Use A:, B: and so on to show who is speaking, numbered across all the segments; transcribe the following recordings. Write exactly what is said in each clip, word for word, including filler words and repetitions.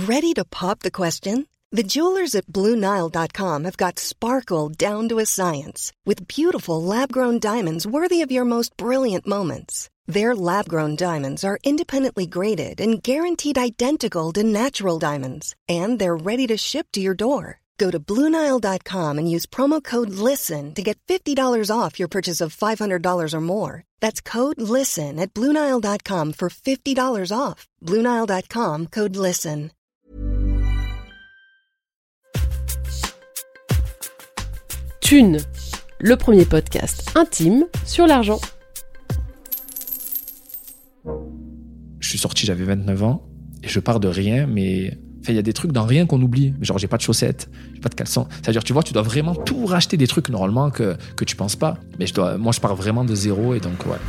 A: Ready to pop the question? The jewelers at Blue Nile dot com have got sparkle down to a science with beautiful lab-grown diamonds worthy of your most brilliant moments. Their lab-grown diamonds are independently graded and guaranteed identical to natural diamonds, and they're ready to ship to your door. Go to Blue Nile dot com and use promo code LISTEN to get fifty dollars off your purchase of five hundred dollars or more. That's code LISTEN at Blue Nile dot com for fifty dollars off. Blue Nile dot com, code LISTEN.
B: Thune, le premier podcast intime sur l'argent.
C: Je suis sorti, j'avais vingt-neuf ans, et je pars de rien, mais il y a des trucs dans rien qu'on oublie. Genre, j'ai pas de chaussettes, j'ai pas de caleçons. C'est-à-dire, tu vois, tu dois vraiment tout racheter des trucs normalement que, que tu penses pas. Mais je dois, moi, je pars vraiment de zéro, et donc, ouais.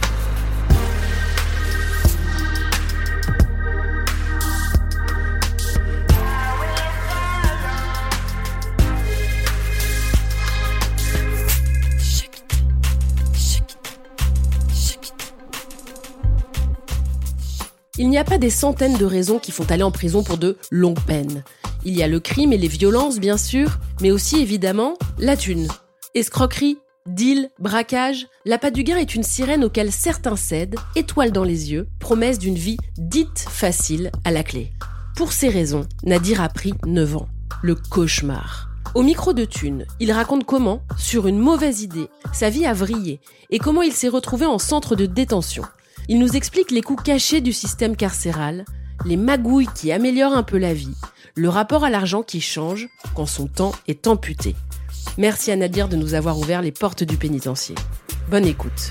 B: Il n'y a pas des centaines de raisons qui font aller en prison pour de longues peines. Il y a le crime et les violences, bien sûr, mais aussi, évidemment, la thune. Escroquerie, deal, braquage, l'appât du gain est une sirène auquel certains cèdent, étoiles dans les yeux, promesse d'une vie dite facile à la clé. Pour ces raisons, Nadir a pris neuf ans. Le cauchemar. Au micro de Thune, il raconte comment, sur une mauvaise idée, sa vie a vrillé et comment il s'est retrouvé en centre de détention. Il nous explique les coûts cachés du système carcéral, les magouilles qui améliorent un peu la vie, le rapport à l'argent qui change quand son temps est amputé. Merci à Nadir de nous avoir ouvert les portes du pénitencier. Bonne écoute.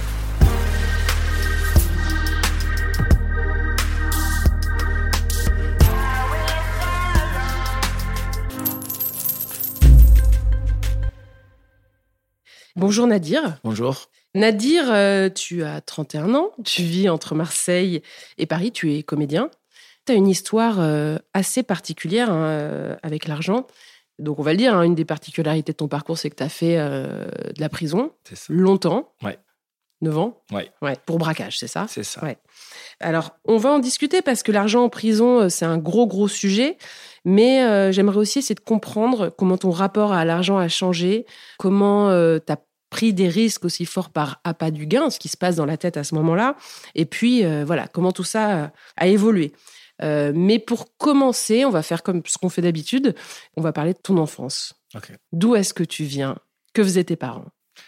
B: Bonjour Nadir.
C: Bonjour.
B: Nadir, euh, tu as trente et un ans, tu vis entre Marseille et Paris, tu es comédien. Tu as une histoire euh, assez particulière hein, euh, avec l'argent. Donc on va le dire, hein, une des particularités de ton parcours, c'est que tu as fait euh, de la prison longtemps.
C: Ouais.
B: neuf ans.
C: Ouais.
B: Ouais. Pour braquage, c'est ça ?
C: C'est ça.
B: Ouais. Alors, on va en discuter parce que l'argent en prison, c'est un gros, gros sujet. Mais euh, j'aimerais aussi essayer de comprendre comment ton rapport à l'argent a changé, comment euh, tu as pris des risques aussi forts par appât du gain, ce qui se passe dans la tête à ce moment-là. Et puis, euh, voilà, comment tout ça a évolué. Euh, mais pour commencer, on va faire comme ce qu'on fait d'habitude. On va parler de ton enfance.
C: Okay.
B: D'où est-ce que tu viens ? Que faisaient tes parents ?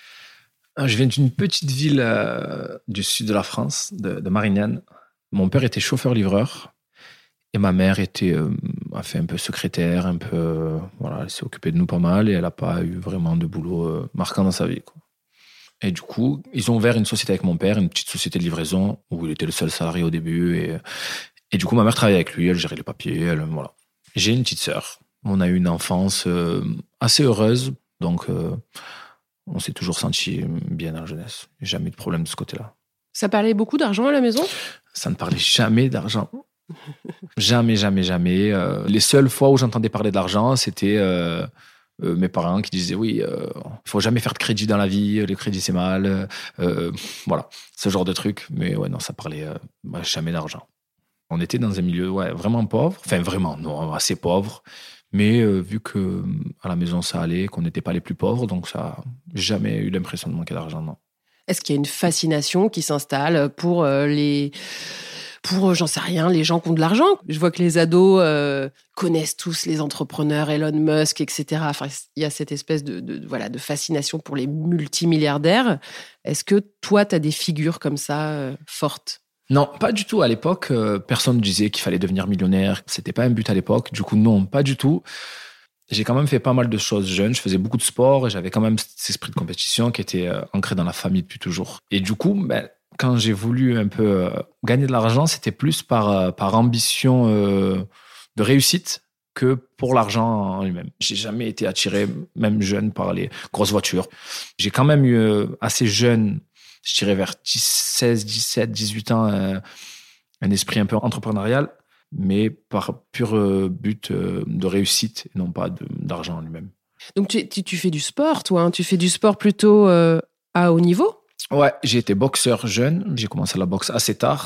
C: Je viens d'une petite ville euh, du sud de la France, de, de Marignane. Mon père était chauffeur-livreur. Et ma mère était, euh, a fait un peu secrétaire, un peu, euh, voilà, elle s'est occupée de nous pas mal et elle n'a pas eu vraiment de boulot euh, marquant dans sa vie, quoi. Et du coup, ils ont ouvert une société avec mon père, une petite société de livraison où il était le seul salarié au début. Et, et du coup, ma mère travaillait avec lui, elle gérait les papiers, elle, voilà. J'ai une petite sœur. On a eu une enfance euh, assez heureuse, donc euh, on s'est toujours senti bien dans la jeunesse. Jamais eu de problème de ce côté-là.
B: Ça parlait beaucoup d'argent à la maison ?
C: Ça ne parlait jamais d'argent. Jamais, jamais, jamais. Euh, les seules fois où j'entendais parler d'argent, c'était euh, euh, mes parents qui disaient oui, il euh, faut jamais faire de crédit dans la vie, le crédit c'est mal, euh, voilà, ce genre de trucs. Mais ouais, non, ça parlait euh, ouais, jamais d'argent. On était dans un milieu ouais, vraiment pauvre, enfin vraiment, non, assez pauvre. Mais euh, vu que à la maison ça allait, qu'on n'était pas les plus pauvres, donc ça, jamais eu l'impression de manquer d'argent, non.
B: Est-ce qu'il y a une fascination qui s'installe pour euh, les pour, j'en sais rien, les gens qui ont de l'argent? Je vois que les ados euh, connaissent tous les entrepreneurs, Elon Musk, et cetera. Enfin, il y a cette espèce de, de, voilà, de fascination pour les multimilliardaires. Est-ce que toi, tu as des figures comme ça euh, fortes?
C: Non, pas du tout. À l'époque, euh, personne ne disait qu'il fallait devenir millionnaire. C'était pas un but à l'époque. Du coup, non, pas du tout. J'ai quand même fait pas mal de choses jeune. Je faisais beaucoup de sport et j'avais quand même cet esprit de compétition qui était euh, ancré dans la famille depuis toujours. Et du coup, ben, quand j'ai voulu un peu euh, gagner de l'argent, c'était plus par, euh, par ambition euh, de réussite que pour l'argent en lui-même. J'ai jamais été attiré, même jeune, par les grosses voitures. J'ai quand même eu euh, assez jeune, je dirais vers seize, dix-sept, dix-huit ans, euh, un esprit un peu entrepreneurial, mais par pur euh, but euh, de réussite et non pas de, d'argent en lui-même.
B: Donc tu, tu, tu fais du sport, toi, hein, tu fais du sport plutôt euh, à haut niveau?
C: Ouais, j'ai été boxeur jeune. J'ai commencé la boxe assez tard.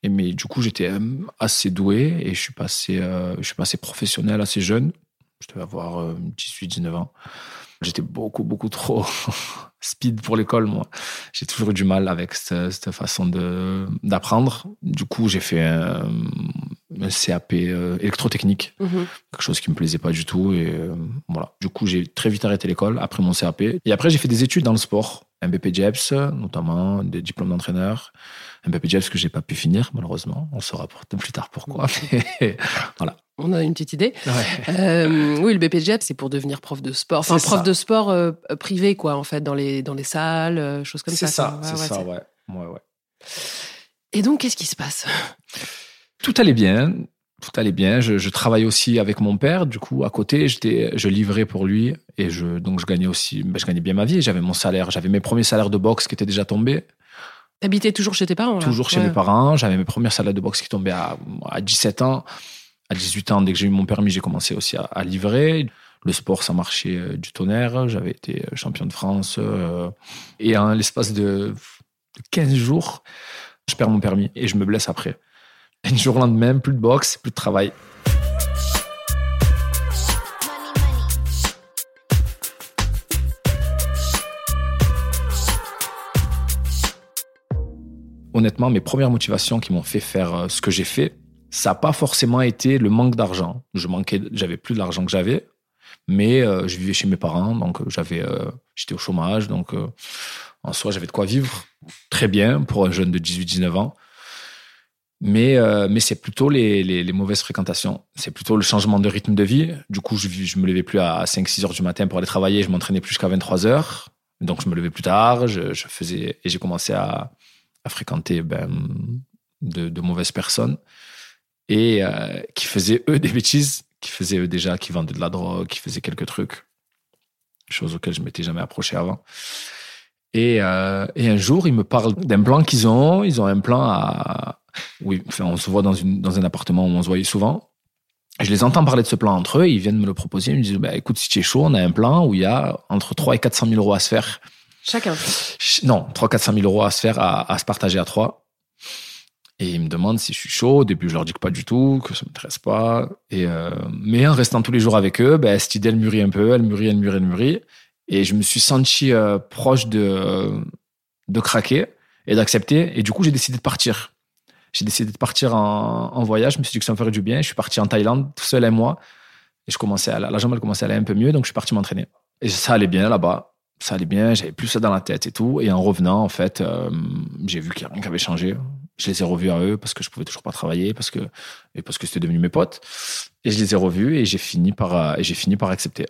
C: Et mais du coup, j'étais assez doué et je suis passé, euh, je suis passé professionnel assez jeune. Je devais avoir euh, dix-huit dix-neuf ans. J'étais beaucoup, beaucoup trop speed pour l'école, moi. J'ai toujours eu du mal avec cette, cette façon de, d'apprendre. Du coup, j'ai fait un, un C A P euh, électrotechnique, mmh. quelque chose qui me plaisait pas du tout. Et euh, voilà. Du coup, j'ai très vite arrêté l'école après mon C A P. Et après, j'ai fait des études dans le sport. Un B P J E P S, notamment, des diplômes d'entraîneur. Un B P J E P S que j'ai pas pu finir, malheureusement. On saura plus tard pourquoi. Mais voilà.
B: On a une petite idée.
C: Ouais.
B: Euh, oui, le B P J E P S, c'est pour devenir prof de sport. Enfin,
C: c'est
B: prof
C: ça.
B: de sport euh, privé, quoi, en fait, dans les, dans les salles, euh, choses comme
C: c'est
B: ça.
C: ça. C'est
B: ouais,
C: ça,
B: ouais,
C: c'est ça, ouais. ouais, ouais.
B: Et donc, qu'est-ce qui se passe ?
C: Tout allait bien. Tout allait bien. Je, je travaillais aussi avec mon père. Du coup, à côté, j'étais, je livrais pour lui. Et je, donc, je gagnais aussi, ben, je gagnais bien ma vie. J'avais mon salaire. J'avais mes premiers salaires de boxe qui étaient déjà tombés.
B: T'habitais toujours chez tes parents, là ?
C: Toujours chez
B: ouais.
C: mes parents. J'avais mes premiers salaires de boxe qui tombaient à, à dix-sept ans. À dix-huit ans, dès que j'ai eu mon permis, j'ai commencé aussi à, à livrer. Le sport, ça marchait euh, du tonnerre. J'avais été champion de France. Euh, et en l'espace de quinze jours, je perds mon permis et je me blesse après. Et du jour au lendemain, plus de boxe, plus de travail. Honnêtement, mes premières motivations qui m'ont fait faire ce que j'ai fait, ça n'a pas forcément été le manque d'argent. Je manquais, j'avais plus de l'argent que j'avais, mais euh, je vivais chez mes parents, donc j'avais, euh, j'étais au chômage, donc euh, en soi, j'avais de quoi vivre très bien pour un jeune de dix-huit dix-neuf ans. Mais, euh, mais c'est plutôt les, les, les mauvaises fréquentations. C'est plutôt le changement de rythme de vie. Du coup, je ne me levais plus à cinq six heures du matin pour aller travailler. Je m'entraînais plus jusqu'à vingt-trois heures. Donc, je me levais plus tard. Je, je faisais, et j'ai commencé à, à fréquenter ben, de, de mauvaises personnes et euh, qui faisaient, eux, des bêtises, qui faisaient, eux, déjà, qui vendaient de la drogue, qui faisaient quelques trucs, choses auxquelles je ne m'étais jamais approché avant. Et, euh, et un jour, ils me parlent d'un plan qu'ils ont. Ils ont un plan à... Oui, enfin, on se voit dans, une, dans un appartement où on se voyait souvent. Je les entends parler de ce plan entre eux. Ils viennent me le proposer. Ils me disent, bah, écoute, si tu es chaud, on a un plan où il y a entre trois et quatre cent mille euros à se faire.
B: Chacun.
C: Non, trois à quatre cent mille euros à se faire, à, à se partager à trois. Et ils me demandent si je suis chaud. Au début, je leur dis que pas du tout, que ça m'intéresse pas. Et, euh, mais en restant tous les jours avec eux, bah, cette idée, elle mûrit un peu. Elle mûrit, elle mûrit, elle mûrit. Et je me suis senti euh, proche de, de craquer et d'accepter. Et du coup, j'ai décidé de partir. J'ai décidé de partir en, en voyage. Je me suis dit que ça me ferait du bien. Je suis parti en Thaïlande, tout seul et moi. Et je commençais à, la jambe, elle commençait à aller un peu mieux. Donc, je suis parti m'entraîner. Et ça allait bien là-bas. Ça allait bien. J'avais plus ça dans la tête et tout. Et en revenant, en fait, euh, j'ai vu qu'il n'y a rien qui avait changé. Je les ai revus à eux parce que je pouvais toujours pas travailler, parce que, et parce que c'était devenu mes potes. Et je les ai revus et j'ai fini par, et j'ai fini par accepter.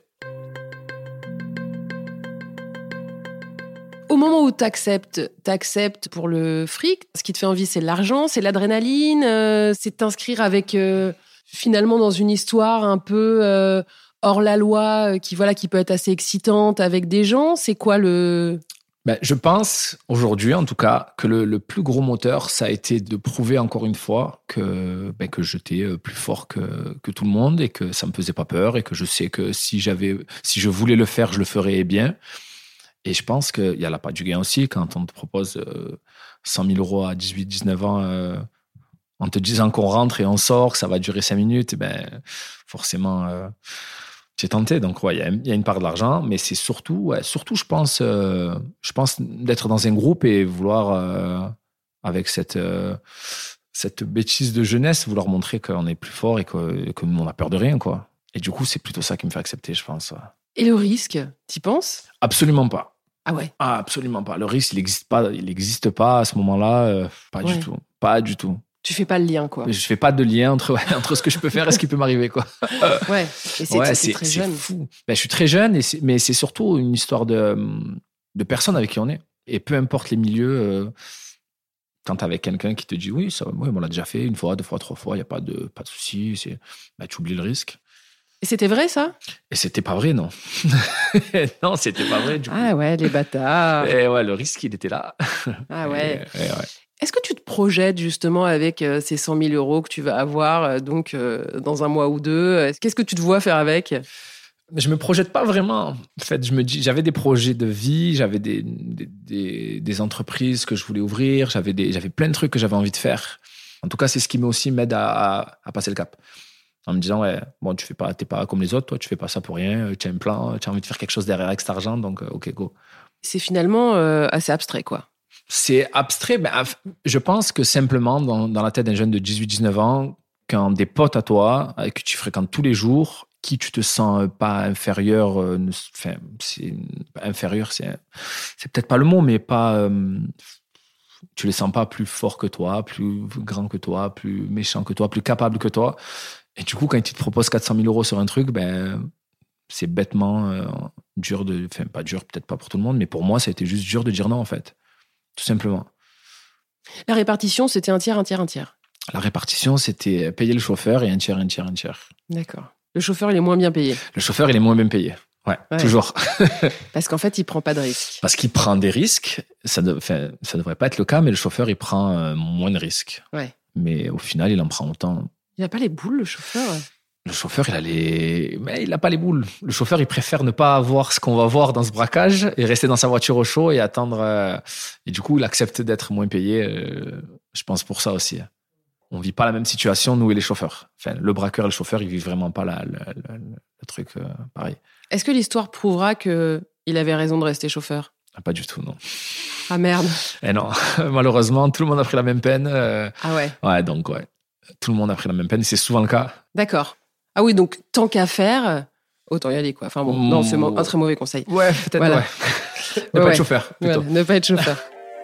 B: Au moment où tu acceptes, tu acceptes pour le fric. Ce qui te fait envie, c'est l'argent, c'est l'adrénaline, euh, c'est t'inscrire avec, euh, finalement, dans une histoire un peu euh, hors la loi, euh, qui, voilà, qui peut être assez excitante avec des gens. C'est quoi le...
C: Ben, je pense, aujourd'hui en tout cas, que le, le plus gros moteur, ça a été de prouver encore une fois que, ben, que j'étais plus fort que, que tout le monde et que ça me faisait pas peur et que je sais que si, j'avais, si je voulais le faire, je le ferais bien. Et je pense qu'il y a la part du gain aussi quand on te propose euh, cent mille euros à dix-huit dix-neuf ans euh, en te disant qu'on rentre et on sort, que ça va durer cinq minutes, et ben, forcément, euh, tu es tenté. Donc, ouais, il y, y a une part de l'argent, mais c'est surtout, ouais, surtout je pense, euh, je pense d'être dans un groupe et vouloir, euh, avec cette, euh, cette bêtise de jeunesse, vouloir montrer qu'on est plus fort et que, que nous, on a peur de rien, quoi. Et du coup, c'est plutôt ça qui me fait accepter, je pense.
B: Et le risque, t'y penses ?
C: Absolument pas.
B: Ah ouais.
C: Ah, absolument pas. Le risque, il n'existe pas, il n'existe pas à ce moment-là. Euh, pas ouais. du tout. Pas du tout.
B: Tu fais pas le lien, quoi.
C: Je fais pas de lien entre, ouais, entre ce que je peux faire et ce qui peut m'arriver, quoi.
B: Ouais. Et c'est,
C: ouais,
B: c'est, c'est très
C: c'est
B: jeune.
C: Fou. Ben, je suis très jeune, et c'est, mais c'est surtout une histoire de, de personnes avec qui on est. Et peu importe les milieux, euh, quand t'es avec quelqu'un qui te dit oui, ça, ouais, on l'a déjà fait une fois, deux fois, trois fois, il n'y a pas de, pas de souci. C'est, ben, tu oublies le risque.
B: Et c'était vrai, ça ?
C: Et c'était pas vrai, non. Non, c'était pas vrai, du coup.
B: Ah ouais, les bâtards.
C: Et ouais, le risque, il était là.
B: Ah ouais.
C: Et, et ouais.
B: Est-ce que tu te projettes justement avec euh, ces cent mille euros que tu vas avoir euh, donc, euh, dans un mois ou deux ? Qu'est-ce que tu te vois faire avec ?
C: Je me projette pas vraiment. En fait, je me dis, j'avais des projets de vie, j'avais des, des, des, des entreprises que je voulais ouvrir, j'avais, des, j'avais plein de trucs que j'avais envie de faire. En tout cas, c'est ce qui aussi m'aide à, à, à passer le cap. En me disant, ouais, bon, tu fais pas, t'es pas comme les autres, toi, tu fais pas ça pour rien, tu as un plan, tu as envie de faire quelque chose derrière avec cet argent, donc ok, go.
B: C'est finalement euh, assez abstrait, quoi.
C: C'est abstrait, mais je pense que simplement, dans, dans la tête d'un jeune de dix-huit dix-neuf ans, quand des potes à toi, que tu fréquentes tous les jours, qui tu te sens pas inférieur, euh, enfin, c'est, inférieur, c'est, c'est peut-être pas le mot, mais pas, euh, tu les sens pas plus forts que toi, plus grands que toi, plus méchants que toi, plus capables que toi. Et du coup, quand ils te proposent quatre cent mille euros sur un truc, ben, c'est bêtement euh, dur de... Enfin, pas dur, peut-être pas pour tout le monde, mais pour moi, ça a été juste dur de dire non, en fait. Tout simplement.
B: La répartition, c'était un tiers, un tiers, un tiers.
C: La répartition, c'était payer le chauffeur et un tiers, un tiers, un tiers.
B: D'accord. Le chauffeur, il est moins bien payé.
C: Le chauffeur, il est moins bien payé. Ouais, ouais. Toujours.
B: Parce qu'en fait, il prend pas de risques.
C: Parce qu'il prend des risques. Ça ne enfin, ça devrait pas être le cas, mais le chauffeur, il prend euh, moins de risques.
B: Ouais.
C: Mais au final, il en prend autant...
B: Il n'a pas les boules, le chauffeur.
C: Le chauffeur, il a les... Mais il n'a pas les boules. Le chauffeur, il préfère ne pas voir ce qu'on va voir dans ce braquage et rester dans sa voiture au chaud et attendre. Euh... Et du coup, il accepte d'être moins payé. Euh... Je pense pour ça aussi. On ne vit pas la même situation, nous et les chauffeurs. Enfin, le braqueur et le chauffeur, ils ne vivent vraiment pas la, la, la, le truc euh, pareil.
B: Est-ce que l'histoire prouvera qu'il avait raison de rester chauffeur ?
C: Ah, pas du tout, non.
B: Ah merde.
C: Et non, malheureusement, tout le monde a pris la même peine. Euh...
B: Ah ouais.
C: Ouais, donc ouais. Tout le monde a pris la même peine et c'est souvent le cas.
B: D'accord. Ah oui, donc tant qu'à faire, autant y aller, quoi. Enfin bon, mmh. non, c'est un très mauvais conseil.
C: Ouais, peut-être,
B: voilà.
C: ouais. ne
B: ouais,
C: pas
B: ouais.
C: être chauffeur, plutôt.
B: Voilà, ne pas être chauffeur.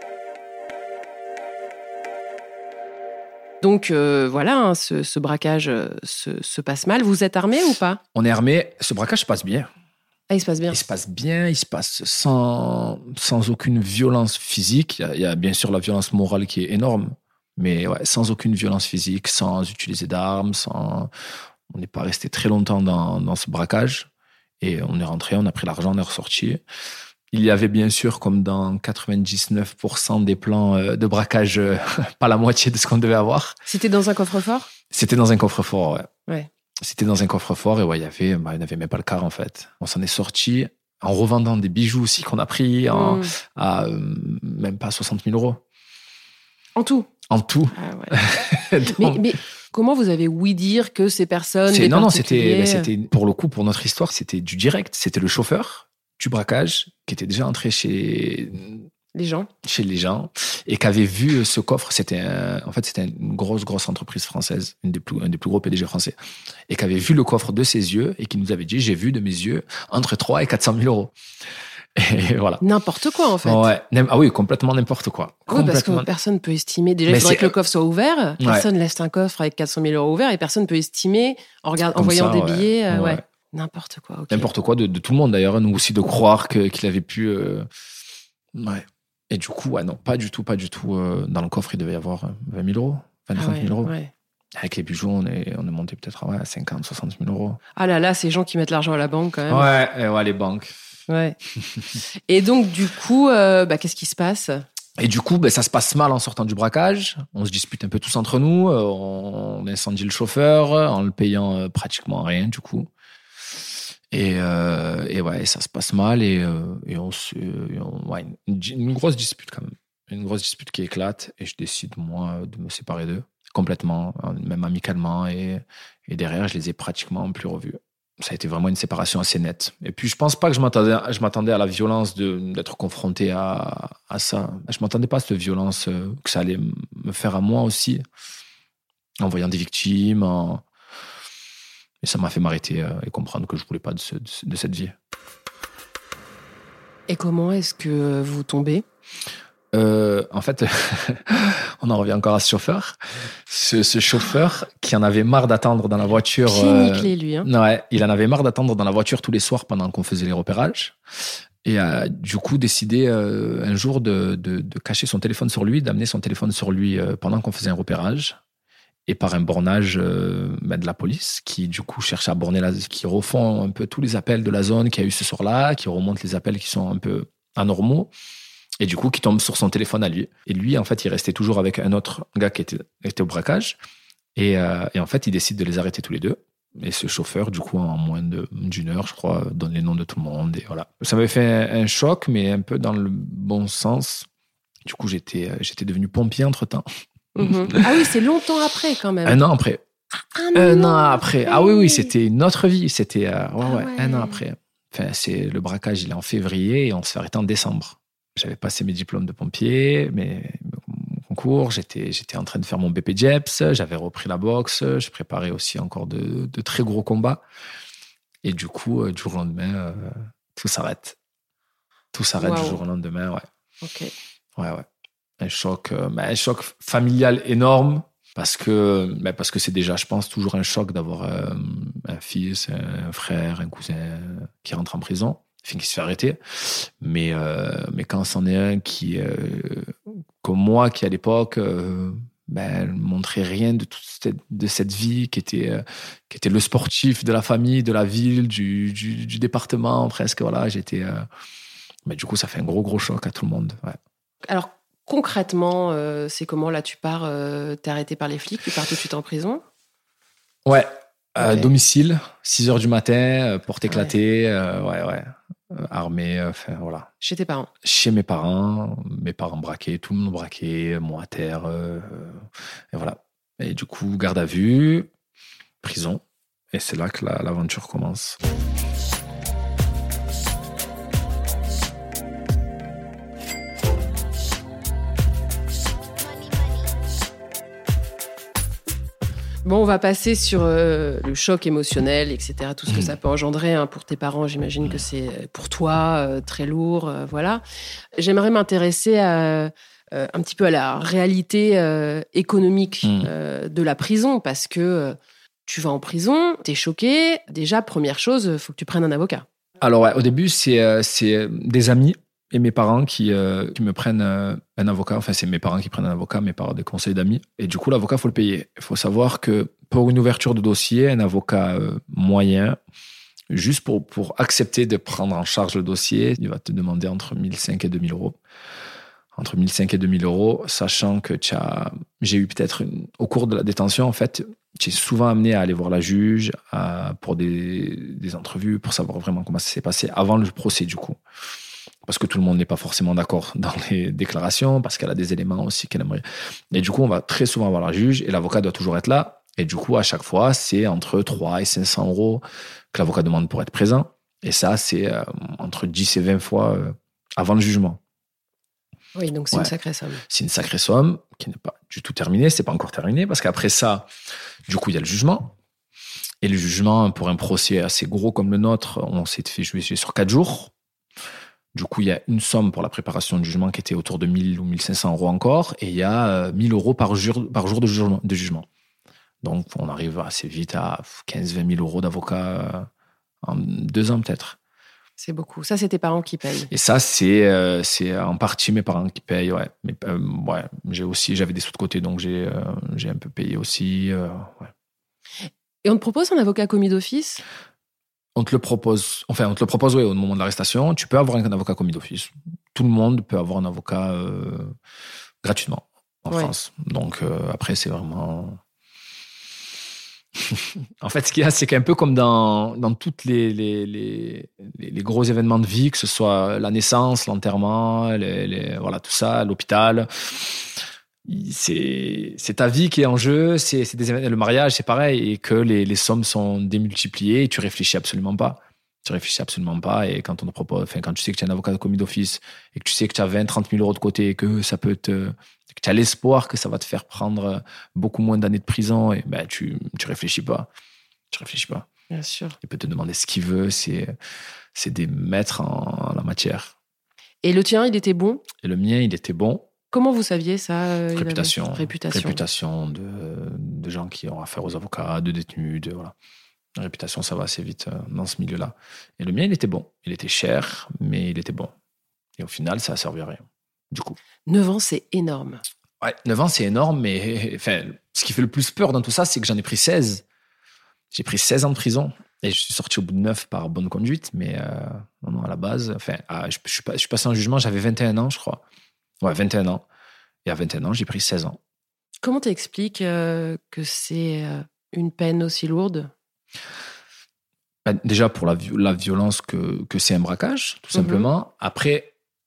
B: Donc euh, voilà, hein, ce, ce braquage euh, se, se passe mal. Vous êtes armé ou pas ?
C: On est armé. Ce braquage se passe bien.
B: Ah, il se passe bien.
C: Il se passe bien, il se passe sans, sans aucune violence physique. Il y, a, il y a bien sûr la violence morale qui est énorme, mais ouais, sans aucune violence physique, sans utiliser d'armes, sans... on n'est pas resté très longtemps dans, dans ce braquage. Et on est rentré, on a pris l'argent, on est ressorti. Il y avait bien sûr, comme dans quatre-vingt-dix-neuf pour cent des plans de braquage, pas la moitié de ce qu'on devait avoir.
B: C'était dans un coffre-fort ? C'était
C: dans un coffre-fort, ouais.
B: Ouais.
C: C'était dans un coffre-fort et ouais, il y avait, bah, il n'y avait même pas le quart en fait. On s'en est sorti en revendant des bijoux aussi qu'on a pris en, mmh. à euh, même pas soixante mille euros.
B: En tout ?
C: En tout.
B: Ah ouais. Donc, mais, mais comment vous avez ouï dire que ces personnes...
C: C'est, non, non, c'était, c'était, pour le coup, pour notre histoire, c'était du direct. C'était le chauffeur du braquage qui était déjà entré chez...
B: Les gens.
C: Chez les gens, et qui avait vu ce coffre. C'était un, en fait, c'était une grosse, grosse entreprise française, une des plus, un des plus gros P D G français, et qui avait vu le coffre de ses yeux et qui nous avait dit, j'ai vu de mes yeux entre trois et quatre cent mille euros. Et voilà.
B: N'importe quoi, en fait.
C: Ouais. Ah oui, complètement n'importe quoi.
B: Oui,
C: complètement.
B: parce que personne ne peut estimer. Déjà, il faudrait que le coffre soit ouvert. Personne ne ouais. laisse un coffre avec quatre cent mille euros ouvert et personne ne peut estimer en, regard... en voyant ça, des ouais. billets. Euh, ouais. ouais. N'importe quoi. Okay.
C: N'importe quoi de, de tout le monde, d'ailleurs. Nous aussi, de croire que, qu'il avait pu... Euh... Ouais. Et du coup, ouais, non, pas du tout, pas du tout. Euh, dans le coffre, il devait y avoir vingt mille euros, vingt-cinq mille euros.
B: Ouais.
C: Avec les bijoux, on est, on est monté peut-être à ouais, cinquante, soixante mille euros.
B: Ah là là, ces gens qui mettent l'argent à la banque, quand même.
C: Ouais, et ouais, les banques.
B: Ouais. Et donc, du coup, euh, bah, qu'est-ce qui se passe ?
C: Et du coup, bah, ça se passe mal en sortant du braquage. On se dispute un peu tous entre nous. Euh, on incendie le chauffeur en le payant euh, pratiquement rien, du coup. Et, euh, et ouais, ça se passe mal et, euh, et on se, et on, ouais, une, une grosse dispute quand même. Une grosse dispute qui éclate et je décide, moi, de me séparer d'eux complètement, même amicalement. Et, et derrière, je les ai pratiquement plus revus. Ça a été vraiment une séparation assez nette. Et puis, je pense pas que je m'attendais, je m'attendais à la violence de, d'être confronté à, à ça. Je m'attendais pas à cette violence que ça allait me faire à moi aussi, en voyant des victimes, en... Et ça m'a fait m'arrêter et comprendre que je ne voulais pas de, ce, de cette vie.
B: Et comment est-ce que vous tombez ?
C: euh, En fait, on en revient encore à ce chauffeur. Ce, ce chauffeur qui en avait marre d'attendre dans la voiture...
B: Pied nickelé, lui. Hein.
C: Ouais, il en avait marre d'attendre dans la voiture tous les soirs pendant qu'on faisait les repérages. Et a du coup décidé euh, un jour de, de, de cacher son téléphone sur lui, d'amener son téléphone sur lui euh, pendant qu'on faisait un repérage. Et par un bornage euh, ben de la police qui, du coup, cherche à borner, la, qui refont un peu tous les appels de la zone qu'il y a eu ce soir-là, qui remonte les appels qui sont un peu anormaux, et du coup, qui tombe sur son téléphone à lui. Et lui, en fait, il restait toujours avec un autre gars qui était, était au braquage. Et, euh, et en fait, il décide de les arrêter tous les deux. Et ce chauffeur, du coup, en moins de, d'une heure, je crois, donne les noms de tout le monde. Et voilà. Ça m'avait fait un, un choc, mais un peu dans le bon sens. Du coup, j'étais, j'étais devenu pompier entre-temps.
B: Mmh. Ah oui, c'est longtemps après quand même.
C: Un an après.
B: Ah, un,
C: un
B: an
C: an après.
B: après.
C: Ah oui, oui, c'était une autre vie. C'était euh, ouais,
B: Ah
C: ouais,
B: ouais.
C: un an après. Enfin, c'est, le braquage, il est en février et on se fait arrêter en décembre. J'avais passé mes diplômes de pompier, mes, mon concours. J'étais, j'étais en train de faire mon B P J E P S. J'avais repris la boxe. Je préparais aussi encore de, de très gros combats. Et du coup, euh, du jour au lendemain, euh, tout s'arrête. Tout s'arrête wow. Du jour au lendemain, ouais.
B: Ok.
C: Ouais, ouais. Un choc, euh, bah, un choc familial énorme parce que, bah, parce que c'est déjà, je pense, toujours un choc d'avoir euh, un fils, un frère, un cousin qui rentre en prison, enfin, qui se fait arrêter. Mais, euh, mais quand c'en est un qui, euh, comme moi, qui à l'époque, euh, ben, ne montrait rien de toute cette, de cette vie, qui était, euh, qui était le sportif de la famille, de la ville, du, du, du département, presque. Voilà, j'étais. Euh, mais du coup, ça fait un gros, gros choc à tout le monde. Ouais.
B: Alors, concrètement, euh, c'est comment là tu pars, euh, t'es arrêté par les flics, tu pars tout de suite en prison?
C: Ouais, euh, okay. Domicile, six heures du matin, euh, porte éclatée, ouais, euh, ouais, ouais. Euh, armé, enfin euh, voilà.
B: Chez tes parents?
C: Chez mes parents, mes parents braqués, tout le monde braqué, moi à terre, euh, et voilà. Et du coup, garde à vue, prison, et c'est là que la, l'aventure commence.
B: Bon, on va passer sur euh, le choc émotionnel, et cetera, tout ce que ça peut engendrer hein, pour tes parents. J'imagine que c'est pour toi euh, très lourd, euh, voilà. J'aimerais m'intéresser à, euh, un petit peu à la réalité euh, économique euh, de la prison, parce que euh, tu vas en prison, t'es choqué. Déjà, première chose, il faut que tu prennes un avocat.
C: Alors, ouais, au début, c'est, euh, c'est des amis et mes parents qui, euh, qui me prennent euh, un avocat. Enfin, c'est mes parents qui prennent un avocat, mais par des conseils d'amis. Et du coup, l'avocat, il faut le payer. Il faut savoir que pour une ouverture de dossier, un avocat euh, moyen, juste pour, pour accepter de prendre en charge le dossier, il va te demander entre mille cinq cents et deux mille euros. Entre mille cinq cents et deux mille euros, sachant que tu as, j'ai eu peut-être, une, au cours de la détention, en fait, tu es souvent amené à aller voir la juge à, pour des, des entrevues, pour savoir vraiment comment ça s'est passé avant le procès, du coup. Parce que tout le monde n'est pas forcément d'accord dans les déclarations, parce qu'elle a des éléments aussi qu'elle aimerait. Et du coup, on va très souvent voir la juge, et l'avocat doit toujours être là. Et du coup, à chaque fois, c'est entre trois et cinq cents euros que l'avocat demande pour être présent. Et ça, c'est euh, entre dix et vingt fois euh, avant le jugement.
B: Oui, donc c'est ouais. une sacrée somme.
C: C'est une sacrée somme qui n'est pas du tout terminée. C'est pas encore terminé, parce qu'après ça, du coup, il y a le jugement. Et le jugement, pour un procès assez gros comme le nôtre, on s'est fait juger sur quatre jours. Du coup, il y a une somme pour la préparation du jugement qui était autour de mille ou mille cinq cents euros encore, et il y a euh, mille euros par jour, par jour de, jugement, de jugement. Donc, on arrive assez vite à quinze à vingt mille euros d'avocat euh, en deux ans peut-être.
B: C'est beaucoup. Ça, c'est tes parents qui payent.
C: Et ça, c'est, euh, c'est en partie mes parents qui payent, ouais. Mais, euh, ouais, j'ai aussi, j'avais des sous de côté, donc j'ai, euh, j'ai un peu payé aussi. Euh, ouais.
B: Et on te propose un avocat commis d'office ?
C: On te le propose, enfin, on te le propose, oui, au moment de l'arrestation. Tu peux avoir un avocat commis d'office. Tout le monde peut avoir un avocat euh, gratuitement en ouais. France. Donc, euh, après, c'est vraiment... En fait, ce qu'il y a, c'est qu'un peu comme dans, dans tous les, les, les, les gros événements de vie, que ce soit la naissance, l'enterrement, les, les, voilà, tout ça, l'hôpital... C'est, c'est ta vie qui est en jeu, c'est, c'est des, le mariage, c'est pareil, et que les, les sommes sont démultipliées et tu réfléchis absolument pas. Tu réfléchis absolument pas, et quand on te propose, enfin, quand tu sais que tu as un avocat commis d'office et que tu sais que tu as vingt à trente mille euros de côté et que ça peut te, que tu as l'espoir que ça va te faire prendre beaucoup moins d'années de prison, et ben, tu, tu réfléchis pas. Tu réfléchis pas.
B: Bien sûr.
C: Il peut te demander ce qu'il veut, c'est, c'est des maîtres en, en la matière.
B: Et le tien, il était bon ?
C: Et le mien, il était bon.
B: Comment vous saviez ça euh,
C: Réputation,
B: avait... réputation,
C: réputation de, de gens qui ont affaire aux avocats, de détenus, de voilà. La réputation, ça va assez vite euh, dans ce milieu-là. Et le mien, il était bon. Il était cher, mais il était bon. Et au final, ça a servi à rien. Du coup.
B: neuf ans, c'est énorme.
C: Ouais, neuf ans, c'est énorme, mais enfin, ce qui fait le plus peur dans tout ça, c'est que j'en ai pris seize. J'ai pris seize ans de prison. Et je suis sorti au bout de neuf par bonne conduite, mais euh, non, non, à la base, enfin, ah, je, je, suis pas, je suis passé en jugement, j'avais vingt et un ans, je crois. Ouais, vingt et un ans. Et à vingt et un ans, j'ai pris seize ans.
B: Comment t'expliques euh, que c'est euh, une peine aussi lourde ?
C: Ben, déjà, pour la, la violence que, que c'est un braquage, tout simplement. Mmh. Après,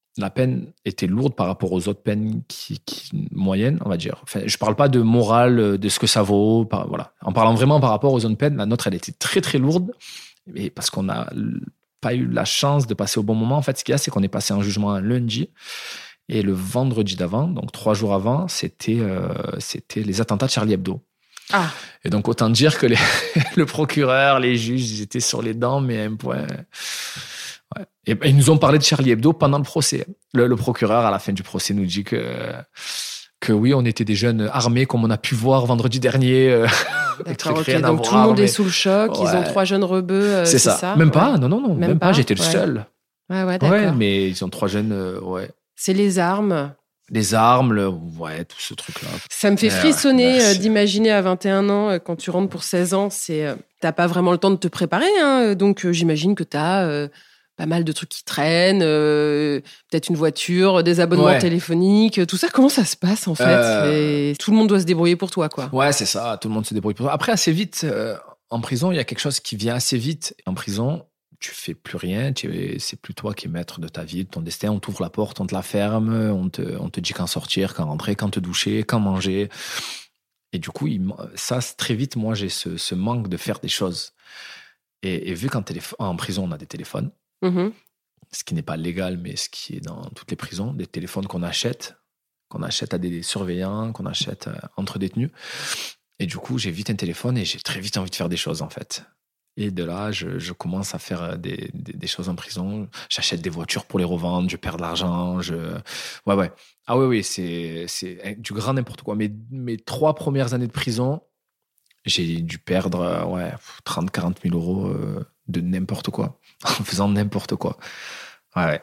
C: la peine était lourde par rapport aux autres peines qui, qui, moyennes, on va dire. Enfin, je ne parle pas de morale, de ce que ça vaut. Par, voilà. En parlant vraiment par rapport aux autres peines, la nôtre, elle était très, très lourde. Et parce qu'on n'a pas eu la chance de passer au bon moment. En fait, ce qu'il y a, c'est qu'on est passé en jugement un lundi. Et le vendredi d'avant, donc trois jours avant, c'était, euh, c'était les attentats de Charlie Hebdo.
B: Ah.
C: Et donc, autant dire que les, le procureur, les juges, ils étaient sur les dents, mais à un point... Ouais. Et ils nous ont parlé de Charlie Hebdo pendant le procès. Le, le procureur, à la fin du procès, nous dit que, que oui, on était des jeunes armés, comme on a pu voir vendredi dernier. Euh,
B: D'accord, ok. Donc tout le monde
C: mais...
B: est sous le choc. Ouais. Ils ont trois jeunes rebeux. Euh,
C: c'est, c'est ça. ça. Même ouais. pas, non, non, non. Même, même pas. pas. J'étais le
B: ouais.
C: seul.
B: Ouais, ouais, d'accord.
C: Ouais, mais ils ont trois jeunes, euh, ouais.
B: C'est les armes.
C: Les armes, le... ouais, tout ce truc-là.
B: Ça me fait frissonner ouais, d'imaginer à vingt et un ans, quand tu rentres pour seize ans, c'est, euh, t'as pas vraiment le temps de te préparer. Hein, donc euh, j'imagine que t'as euh, pas mal de trucs qui traînent, euh, peut-être une voiture, des abonnements ouais. téléphoniques, tout ça. Comment ça se passe en fait euh... Et tout le monde doit se débrouiller pour toi, quoi.
C: Ouais, c'est ça. Tout le monde se débrouille pour toi. Après, assez vite, euh, en prison, il y a quelque chose qui vient assez vite. En prison, tu fais plus rien, tu, c'est plus toi qui es maître de ta vie, de ton destin. On t'ouvre la porte, on te la ferme, on te, on te dit quand sortir, quand rentrer, quand te doucher, quand manger. Et du coup, il, ça, très vite, moi, j'ai ce, ce manque de faire des choses. Et, et vu qu'en téléphone, en prison, on a des téléphones, mm-hmm. ce qui n'est pas légal, mais ce qui est dans toutes les prisons, des téléphones qu'on achète, qu'on achète à des surveillants, qu'on achète entre détenus. Et du coup, j'ai vite un téléphone et j'ai très vite envie de faire des choses, en fait. Et de là, je, je commence à faire des, des, des choses en prison. J'achète des voitures pour les revendre, je perds de l'argent. Je... Ouais, ouais. Ah oui, oui, c'est, c'est du grand n'importe quoi. Mes, mes trois premières années de prison, j'ai dû perdre ouais, trente à quarante mille euros de n'importe quoi, en faisant n'importe quoi. Ouais, ouais.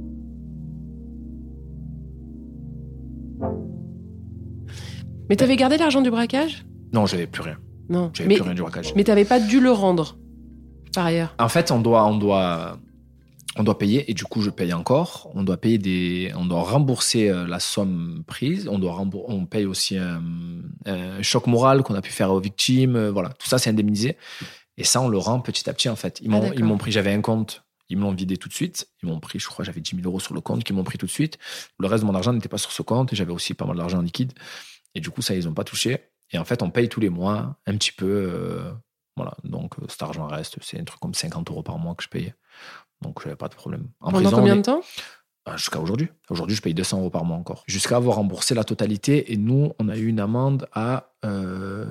B: Mais t'avais gardé l'argent du braquage ?
C: Non, j'avais plus rien.
B: Non,
C: j'avais
B: mais,
C: plus rien du braquage.
B: Mais t'avais pas dû le rendre, par ailleurs.
C: En fait, on doit, on doit, on doit payer, et du coup, je paye encore. On doit payer des, on doit rembourser la somme prise. On doit rembour- on paye aussi un, un choc moral qu'on a pu faire aux victimes. Voilà, tout ça, c'est indemnisé. Et ça, on le rend petit à petit, en fait. Ils m'ont, ah, ils m'ont pris. J'avais un compte. Ils me l'ont vidé tout de suite. Ils m'ont pris, je crois, j'avais dix mille euros sur le compte qu'ils m'ont pris tout de suite. Le reste de mon argent n'était pas sur ce compte, et j'avais aussi pas mal d'argent en liquide. Et du coup, ça, ils n'ont pas touché. Et en fait, on paye tous les mois un petit peu. Euh, voilà. Donc, euh, cet argent reste. C'est un truc comme cinquante euros par mois que je payais. Donc, je n'avais pas de problème. En
B: Pendant prison, combien de temps ?
C: euh, Jusqu'à aujourd'hui. Aujourd'hui, je paye deux cents euros par mois encore. Jusqu'à avoir remboursé la totalité. Et nous, on a eu une amende à, euh,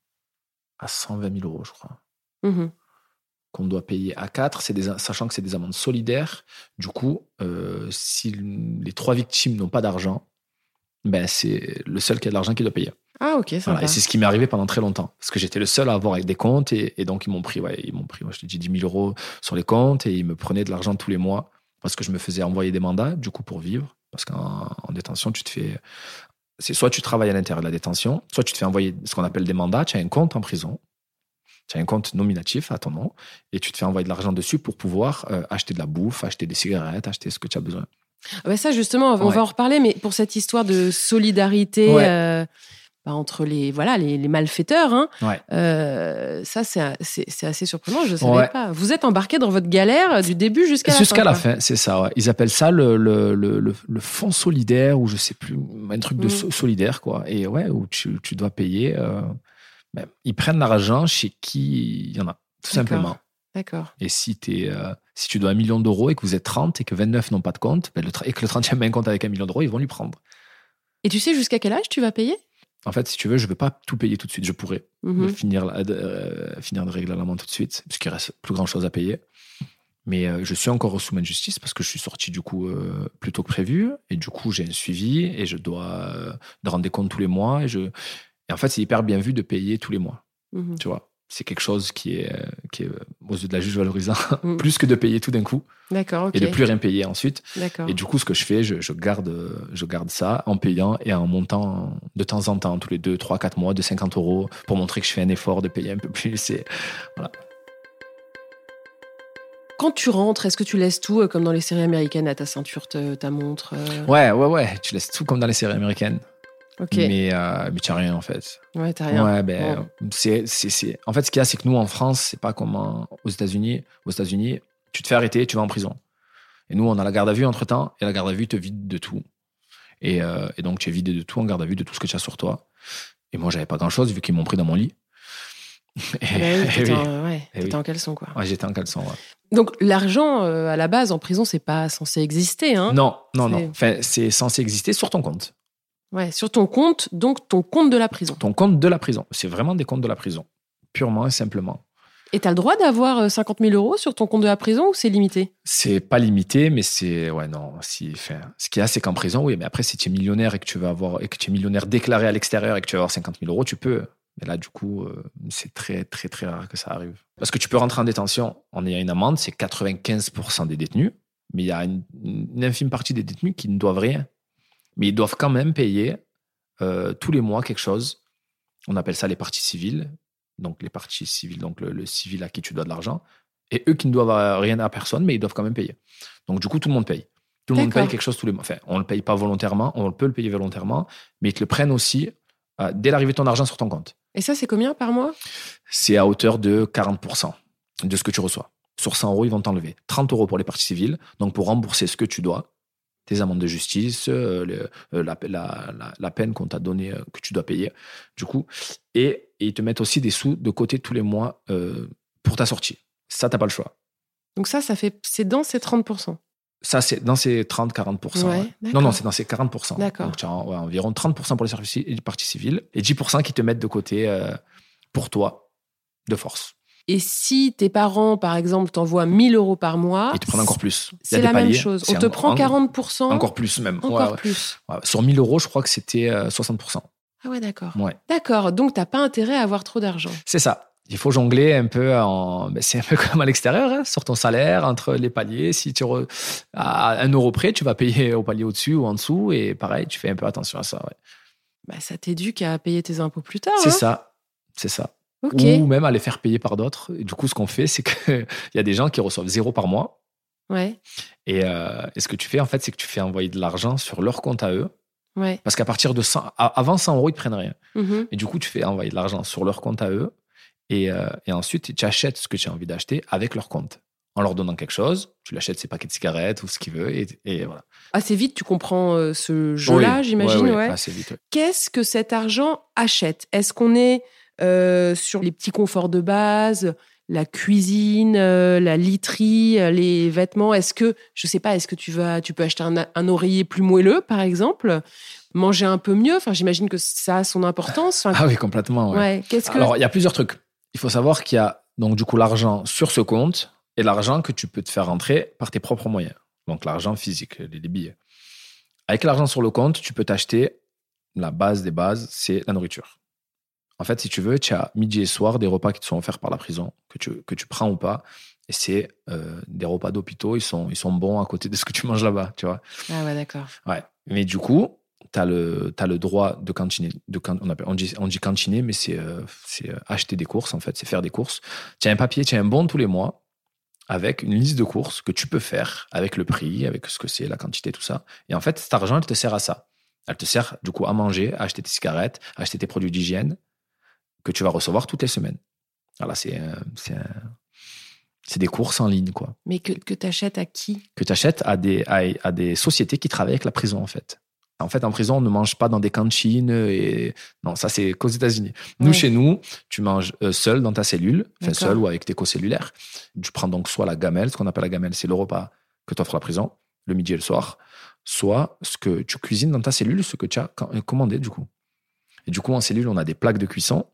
C: à cent vingt mille euros, je crois. Mmh. Qu'on doit payer à quatre, c'est des, sachant que c'est des amendes solidaires. Du coup, euh, si les trois victimes n'ont pas d'argent, ben c'est le seul qui a de l'argent qui doit payer.
B: Ah, ok, ça
C: voilà,
B: va.
C: Et c'est ce qui m'est arrivé pendant très longtemps. Parce que j'étais le seul à avoir avec des comptes. Et, et donc, ils m'ont pris, ouais, ils m'ont pris, moi, je te dis, dix mille euros sur les comptes. Et ils me prenaient de l'argent tous les mois. Parce que je me faisais envoyer des mandats, du coup, pour vivre. Parce qu'en en détention, tu te fais. C'est soit tu travailles à l'intérieur de la détention, soit tu te fais envoyer ce qu'on appelle des mandats. Tu as un compte en prison. Tu as un compte nominatif à ton nom. Et tu te fais envoyer de l'argent dessus pour pouvoir euh, acheter de la bouffe, acheter des cigarettes, acheter ce que tu as besoin.
B: Ah bah ça, justement, on ouais. va en reparler. Mais pour cette histoire de solidarité. Ouais. Euh... Bah, entre les voilà les, les malfaiteurs, hein. Ouais. Euh, ça c'est, c'est c'est assez surprenant. Je savais ouais. pas. Vous êtes embarqué dans votre galère du début jusqu'à la
C: jusqu'à
B: fin.
C: la fin, c'est ça. Ouais. Ils appellent ça le le, le le le fonds solidaire ou je sais plus un truc de mmh. so- solidaire quoi. Et ouais où tu tu dois payer. Euh, ben, ils prennent l'argent chez qui il y en a tout
B: D'accord.
C: simplement.
B: D'accord.
C: Et si t'es euh, si tu dois un million d'euros et que vous êtes trente et que vingt-neuf n'ont pas de compte, ben le tra- et que le trentième a un compte avec un million d'euros, ils vont lui prendre.
B: Et tu sais jusqu'à quel âge tu vas payer ?
C: En fait, si tu veux, je ne veux pas tout payer tout de suite. Je pourrais mm-hmm. finir, euh, finir de régler l'amende tout de suite, puisqu'il ne reste plus grand-chose à payer. Mais euh, je suis encore sous main de justice parce que je suis sorti du coup euh, plus tôt que prévu. Et du coup, j'ai un suivi et je dois euh, rendre des comptes tous les mois. Et, je... et en fait, c'est hyper bien vu de payer tous les mois. Mm-hmm. Tu vois, c'est quelque chose qui est, qui est aux yeux de la juge valorisant, mm. plus que de payer tout d'un coup.
B: D'accord, ok.
C: Et de plus rien payer ensuite.
B: D'accord.
C: Et du coup, ce que je fais, je, je, garde, je garde ça en payant et en montant de temps en temps, tous les deux, trois, quatre mois, de cinquante euros pour montrer que je fais un effort de payer un peu plus. Et voilà.
B: Quand tu rentres, est-ce que tu laisses tout, comme dans les séries américaines, à ta ceinture, ta, ta montre euh...
C: Ouais, ouais, ouais. Tu laisses tout comme dans les séries américaines.
B: Ok.
C: Mais, euh, mais tu n'as rien, en fait.
B: Ouais, t'as rien.
C: Ouais, ben,
B: bon.
C: c'est, c'est, c'est... En fait, ce qu'il y a, c'est que nous, en France, c'est pas comme en... aux États-Unis. Aux États-Unis, tu te fais arrêter, tu vas en prison. Et nous, on a la garde à vue entre-temps, et la garde à vue te vide de tout. Et, euh, et donc, tu es vidé de tout en garde à vue, de tout ce que tu as sur toi. Et moi, j'avais pas grand-chose, vu qu'ils m'ont pris dans mon lit.
B: Et, bah oui, t'étais,
C: oui.
B: en, ouais, t'étais
C: oui.
B: en caleçon, quoi.
C: Ouais, j'étais en caleçon, ouais.
B: Donc, l'argent, euh, à la base, en prison, c'est pas censé exister, hein?
C: Non, non,
B: c'est...
C: non. Enfin, c'est censé exister sur ton compte.
B: Ouais, sur ton compte, donc ton compte de la prison.
C: Ton compte de la prison. C'est vraiment des comptes de la prison. Purement et simplement.
B: Et t'as le droit d'avoir cinquante mille euros sur ton compte de la prison ou c'est limité?
C: C'est pas limité, mais c'est... Ouais, non. Si, enfin, ce qu'il y a, c'est qu'en prison, oui, mais après, si tu es millionnaire et que tu vas avoir... et que tu es millionnaire déclaré à l'extérieur et que tu vas avoir cinquante mille euros, tu peux... Mais là, du coup, euh, c'est très, très, très rare que ça arrive. Parce que tu peux rentrer en détention en ayant une amende, c'est quatre-vingt-quinze pour cent des détenus, mais il y a une, une infime partie des détenus qui ne doivent rien. Mais ils doivent quand même payer euh, tous les mois quelque chose. On appelle ça les parties civiles. Donc, les parties civiles, donc le, le civil à qui tu dois de l'argent. Et eux qui ne doivent rien à personne, mais ils doivent quand même payer. Donc, du coup, tout le monde paye. Tout le
B: D'accord.
C: monde paye quelque chose tous les mois. Enfin, on ne le paye pas volontairement, on peut le payer volontairement, mais ils te le prennent aussi euh, dès l'arrivée de ton argent sur ton compte.
B: Et ça, c'est combien par mois?
C: C'est à hauteur de quarante pour cent de ce que tu reçois. Sur cent euros, ils vont t'enlever trente euros pour les parties civiles, donc pour rembourser ce que tu dois, tes amendes de justice, euh, le, euh, la, la, la, la peine qu'on t'a donnée, euh, que tu dois payer, du coup. Et, et ils te mettent aussi des sous de côté tous les mois euh, pour ta sortie. Ça, t'as pas le choix.
B: Donc ça, ça fait, c'est dans ces trente pour cent.
C: Ça, c'est dans ces trente à quarante pour cent.
B: Ouais,
C: Ouais. Non, non, c'est dans ces quarante pour cent.
B: D'accord.
C: Donc, tu as ouais, environ trente pour cent pour les services et les parties civiles et dix pour cent qui te mettent de côté euh, pour toi, de force.
B: Et si tes parents, par exemple, t'envoient mille euros par mois...
C: Ils te prennent encore plus.
B: C'est la
C: paliers.
B: même chose. On te
C: un,
B: prend
C: un,
B: quarante pour cent.
C: Encore plus même.
B: Encore
C: ouais, ouais.
B: plus.
C: Ouais. Sur mille euros, je crois que c'était euh, soixante pour cent.
B: Ah ouais, d'accord.
C: Ouais.
B: D'accord, donc t'as pas intérêt à avoir trop d'argent.
C: C'est ça. Il faut jongler un peu en... Ben, c'est un peu comme à l'extérieur, hein, sur ton salaire, entre les paliers. Si tu re... à un euro près, tu vas payer au palier au-dessus ou en dessous. Et pareil, tu fais un peu attention à ça. Ouais.
B: Bah, ça t'éduque à payer tes impôts plus tard.
C: C'est
B: hein
C: ça. C'est ça.
B: Okay.
C: Ou même à les faire payer par d'autres. Et du coup, ce qu'on fait, c'est qu'il y a des gens qui reçoivent zéro par mois.
B: Ouais.
C: Et, euh, et ce que tu fais, en fait, c'est que tu fais envoyer de l'argent sur leur compte à eux.
B: Ouais.
C: Parce qu'à partir de cent, avant cent euros, ils ne prennent rien.
B: Mm-hmm.
C: Et du coup, tu fais envoyer de l'argent sur leur compte à eux. Et, euh, et ensuite, tu achètes ce que tu as envie d'acheter avec leur compte. En leur donnant quelque chose, tu l'achètes ses paquets de cigarettes ou ce qu'il veut. Et, et voilà.
B: Assez vite, tu comprends euh, ce jeu-là,
C: oui,
B: j'imagine.
C: Oui, oui,
B: ouais.
C: assez vite. Ouais.
B: Qu'est-ce que cet argent achète? Est-ce qu'on est euh, sur les petits conforts de base, la cuisine, euh, la literie, euh, les vêtements? Est-ce que, je sais pas, est-ce que tu vas, tu peux acheter un, un oreiller plus moelleux, par exemple? Manger un peu mieux? Enfin, j'imagine que ça a son importance. Enfin,
C: ah oui, complètement. Ouais.
B: Ouais. Qu'est-ce que...
C: Alors, il y a plusieurs trucs. Il faut savoir qu'il y a donc du coup l'argent sur ce compte et l'argent que tu peux te faire rentrer par tes propres moyens. Donc l'argent physique, les, les billets. Avec l'argent sur le compte, tu peux t'acheter la base des bases, c'est la nourriture. En fait, si tu veux, tu as midi et soir des repas qui te sont offerts par la prison, que tu, que tu prends ou pas. Et c'est euh, des repas d'hôpitaux, ils sont, ils sont bons à côté de ce que tu manges là-bas, tu vois.
B: Ah ouais, d'accord.
C: Ouais. Mais du coup, tu as le, t'as le droit de cantiner. De, on, appelle, on, dit, on dit cantiner, mais c'est, euh, c'est acheter des courses, en fait, c'est faire des courses. Tu as un papier, tu as un bon tous les mois avec une liste de courses que tu peux faire avec le prix, avec ce que c'est, la quantité, tout ça. Et en fait, cet argent, elle te sert à ça. Elle te sert, du coup, à manger, à acheter tes cigarettes, à acheter tes produits d'hygiène que tu vas recevoir toutes les semaines. Voilà, c'est, euh, c'est, euh, c'est des courses en ligne, quoi.
B: Mais que, que tu achètes à qui?
C: Que tu achètes à des, à, à des sociétés qui travaillent avec la prison, en fait. En fait, en prison, on ne mange pas dans des cantines. Et... Non, ça, c'est qu'aux États-Unis. Nous, ouais. Chez nous, tu manges euh, seul dans ta cellule, enfin seul ou avec tes co-cellulaires. Tu prends donc soit la gamelle, ce qu'on appelle la gamelle, c'est le repas que t'offre la prison, le midi et le soir, soit ce que tu cuisines dans ta cellule, ce que tu as commandé, du coup. Et du coup, en cellule, on a des plaques de cuisson.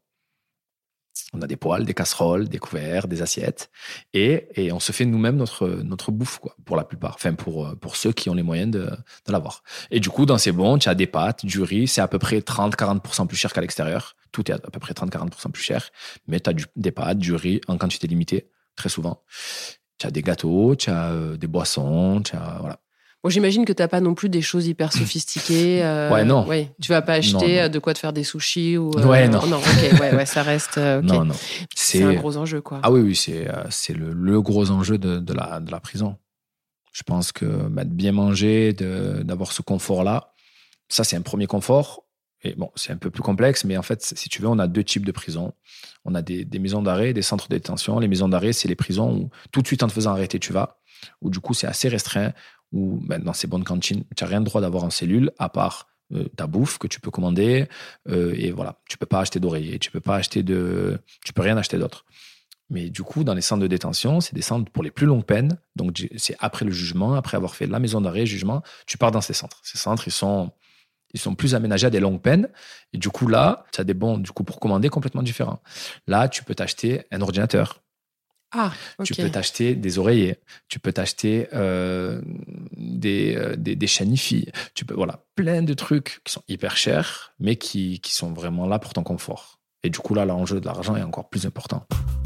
C: On a des poêles, des casseroles, des couverts, des assiettes. Et, et on se fait nous-mêmes notre, notre bouffe, quoi, pour la plupart. Enfin, pour, pour ceux qui ont les moyens de, de l'avoir. Et du coup, dans ces bons, tu as des pâtes, du riz. C'est à peu près trente à quarante pour cent plus cher qu'à l'extérieur. Tout est à peu près trente à quarante pour cent plus cher. Mais tu as du, des pâtes, du riz en quantité limitée, très souvent. Tu as des gâteaux, tu as euh, des boissons, tu as... Voilà.
B: Bon, j'imagine que tu n'as pas non plus des choses hyper sophistiquées. Euh,
C: ouais, non.
B: Ouais, tu vas pas acheter
C: non, non.
B: de quoi te faire des sushis ou. Euh,
C: ouais, non.
B: Non, ok, ouais, ouais, ça reste. Euh, okay.
C: Non, non.
B: C'est... c'est un gros enjeu, quoi.
C: Ah oui, oui, c'est, euh, c'est le, le gros enjeu de, de, la, de la prison. Je pense que bah, de bien manger, de, d'avoir ce confort-là, ça, c'est un premier confort. Et bon, c'est un peu plus complexe, mais en fait, si tu veux, on a deux types de prisons. On a des, des maisons d'arrêt et des centres de détention. Les maisons d'arrêt, c'est les prisons où tout de suite, en te faisant arrêter, tu vas. Où du coup, c'est assez restreint. Où ben, dans ces bonnes cantines, tu n'as rien de droit d'avoir en cellule, à part euh, ta bouffe que tu peux commander. Euh, et voilà, tu ne peux pas acheter d'oreiller, tu ne peux pas acheter de... Tu peux rien acheter d'autre. Mais du coup, dans les centres de détention, c'est des centres pour les plus longues peines. Donc, c'est après le jugement, après avoir fait la maison d'arrêt, jugement, tu pars dans ces centres. Ces centres, ils sont... Ils sont plus aménagés à des longues peines. Et du coup, là, tu as des bons du coup, pour commander complètement différents. Là, tu peux t'acheter un ordinateur.
B: Ah, ok.
C: Tu peux t'acheter des oreillers. Tu peux t'acheter euh, des, euh, des, des chaînes hi-fi. Tu peux, voilà, plein de trucs qui sont hyper chers, mais qui, qui sont vraiment là pour ton confort. Et du coup, là, l'enjeu de l'argent est encore plus important.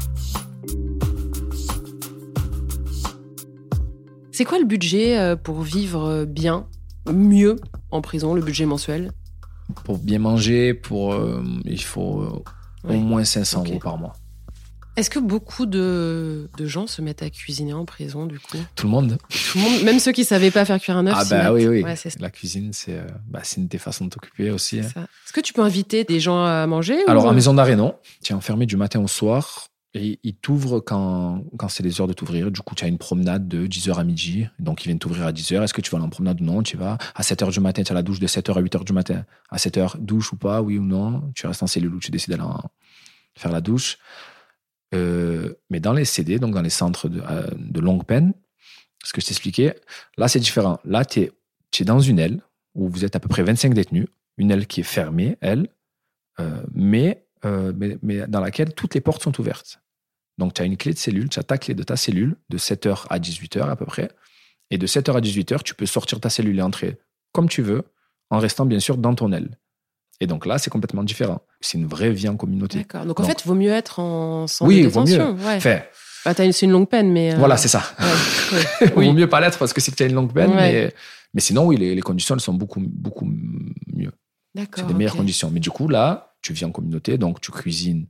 B: C'est quoi le budget pour vivre bien, mieux en prison, le budget mensuel?
C: Pour bien manger, pour, euh, il faut euh,
B: Ouais.
C: au moins cinq cents
B: Ok.
C: euros par mois.
B: Est-ce que beaucoup de, de gens se mettent à cuisiner en prison, du coup?
C: Tout le monde.
B: Tout le monde, même ceux qui ne savaient pas faire cuire un œuf
C: Ah
B: s'y
C: bah
B: mettent.
C: oui, oui.
B: Ouais, c'est ça.
C: La cuisine, c'est, euh, bah, c'est une des façons de t'occuper aussi.
B: C'est
C: hein.
B: ça. Est-ce que tu peux inviter des gens à manger?
C: Alors,
B: ou...
C: en maison d'arrêt, non. Tu es enfermé du matin au soir. Et ils t'ouvrent quand, quand c'est les heures de t'ouvrir. Du coup, tu as une promenade de dix heures à midi. Donc, ils viennent t'ouvrir à dix heures. Est-ce que tu vas aller en promenade ou non? Tu vas à sept heures du matin. Tu as la douche de sept heures à huit heures du matin. À sept heures, douche ou pas, oui ou non? Tu restes en cellule ou tu décides d'aller en- faire la douche. Euh, mais dans les C D, donc dans les centres de, euh, de longue peine, ce que je t'expliquais, là, c'est différent. Là, tu es, tu es dans une aile où vous êtes à peu près vingt-cinq détenus. Une aile qui est fermée, elle, euh, mais, euh, mais, mais dans laquelle toutes les portes sont ouvertes. Donc, tu as une clé de cellule, tu as ta clé de ta cellule de sept heures à dix-huit heures à peu près. Et de sept heures à dix-huit heures, tu peux sortir ta cellule et entrer comme tu veux, en restant bien sûr dans ton aile. Et donc là, c'est complètement différent. C'est une vraie vie en communauté.
B: D'accord. Donc, en
C: Donc-
B: fait, il vaut mieux être en centre
C: Oui,
B: de
C: vaut
B: détention.
C: mieux.
B: Ouais.
C: Enfin,
B: Bah, t'as une- c'est une longue peine, mais... euh,
C: voilà, c'est ça.
B: ouais, ouais.
C: Il
B: Oui.
C: vaut mieux pas l'être parce que c'est que tu as une longue peine.
B: Ouais.
C: Mais, mais sinon, oui, les, les conditions, elles sont beaucoup, beaucoup mieux.
B: D'accord.
C: C'est des meilleures
B: ok.
C: conditions. Mais du coup, là, tu vis en communauté, donc tu cuisines,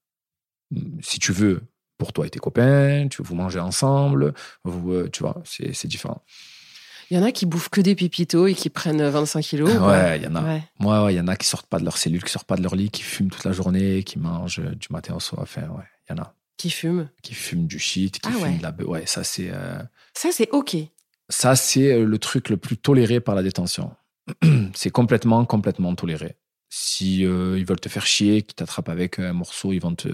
C: si tu veux, pour toi et tes copains, tu vous mangez ensemble, vous, euh, tu vois, c'est, c'est différent.
B: Il y en a qui bouffent que des pépitos et qui prennent vingt-cinq kilos. ou pas
C: Ouais, il y en a.
B: Ouais.
C: Moi, ouais, il y en a qui sortent pas de leur cellule, qui sortent pas de leur lit, qui fument toute la journée, qui mangent du matin au soir. Enfin, ouais, il y en a.
B: Qui fument.
C: Qui fument du shit, qui
B: Ah
C: fument
B: ouais.
C: de la beuh. Ouais, ça, c'est, euh,
B: Ça, c'est OK.
C: ça, c'est euh, le truc le plus toléré par la détention. C'est complètement, complètement toléré. Si euh, ils veulent te faire chier, qu'ils t'attrapent avec un morceau, ils vont te,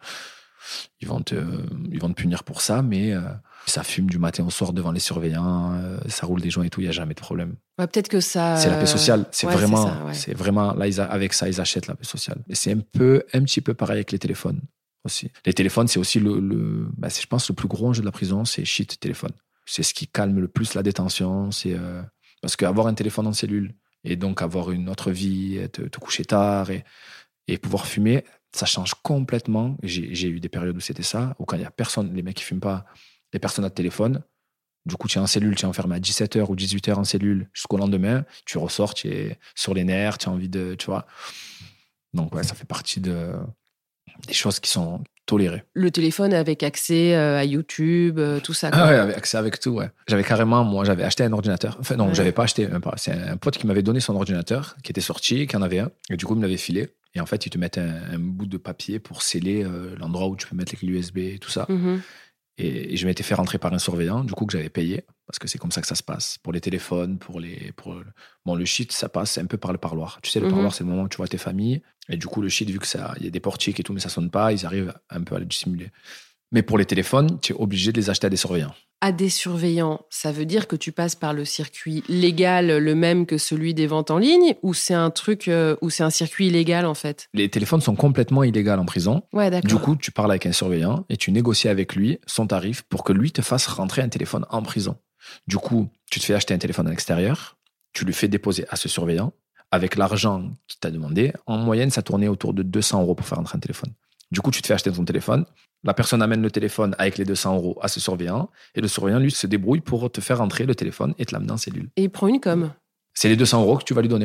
C: ils vont te, ils vont te punir pour ça. Mais euh, ça fume du matin au soir devant les surveillants, euh, ça roule des joints et tout, il y a jamais de problème.
B: Ouais, peut-être que ça...
C: C'est la paix sociale. C'est
B: ouais,
C: vraiment,
B: c'est ça, ouais.
C: c'est vraiment là, ils a- avec ça, ils achètent la paix sociale. Et c'est un peu, un petit peu pareil avec les téléphones aussi. Les téléphones, c'est aussi le, le bah, c'est, je pense, le plus gros enjeu de la prison, c'est shit téléphone. C'est ce qui calme le plus la détention. C'est euh, parce qu'avoir un téléphone en cellule et donc avoir une autre vie, te, te coucher tard et, et pouvoir fumer, ça change complètement. J'ai, j'ai eu des périodes où c'était ça, où quand il y a personne, les mecs qui fument pas, les personnes à téléphone. Du coup, tu es en cellule, tu es enfermé à dix-sept heures ou dix-huit heures en cellule jusqu'au lendemain. Tu ressors, tu es sur les nerfs, tu as envie de. Tu vois. Donc, ouais, ça fait partie de, des choses qui sont tolérées.
B: Le téléphone avec accès euh, à YouTube, euh, tout ça. Quoi.
C: Ah ouais, avec accès avec tout, ouais. J'avais carrément, moi, j'avais acheté un ordinateur. Enfin, non,
B: Ouais.
C: j'avais pas acheté. Même pas. C'est un pote qui m'avait donné son ordinateur, qui était sorti, qui en avait un. Et du coup, il me l'avait filé. Et en fait, ils te mettent un, un bout de papier pour sceller euh, l'endroit où tu peux mettre les clés U S B et tout ça.
B: Mhm.
C: Et, et je m'étais fait rentrer par un surveillant, du coup, que j'avais payé, parce que c'est comme ça que ça se passe. Pour les téléphones, pour les. Pour... Bon, le shit, ça passe un peu par le parloir. Tu sais, le
B: Mhm.
C: parloir, c'est le moment où tu vois tes familles. Et du coup, le shit, vu que ça, il y a des portiques et tout, mais ça sonne pas, ils arrivent un peu à le dissimuler. Mais pour les téléphones, tu es obligé de les acheter à des surveillants.
B: À des surveillants, ça veut dire que tu passes par le circuit légal, le même que celui des ventes en ligne, ou c'est un truc, euh, ou c'est un circuit illégal en fait?
C: Les téléphones sont complètement illégaux en prison.
B: Ouais, d'accord.
C: Du coup, tu parles avec un surveillant et tu négocies avec lui son tarif pour que lui te fasse rentrer un téléphone en prison. Du coup, tu te fais acheter un téléphone à l'extérieur, tu lui fais déposer à ce surveillant. Avec l'argent qu'il t'a demandé, en moyenne, ça tournait autour de deux cents euros pour faire rentrer un téléphone. Du coup, tu te fais acheter ton téléphone. La personne amène le téléphone avec les deux cents euros à ce surveillant. Et le surveillant, lui, se débrouille pour te faire rentrer le téléphone et te l'amener en cellule.
B: Et il prend une com.
C: C'est les deux cents euros que tu vas lui donner, quoi.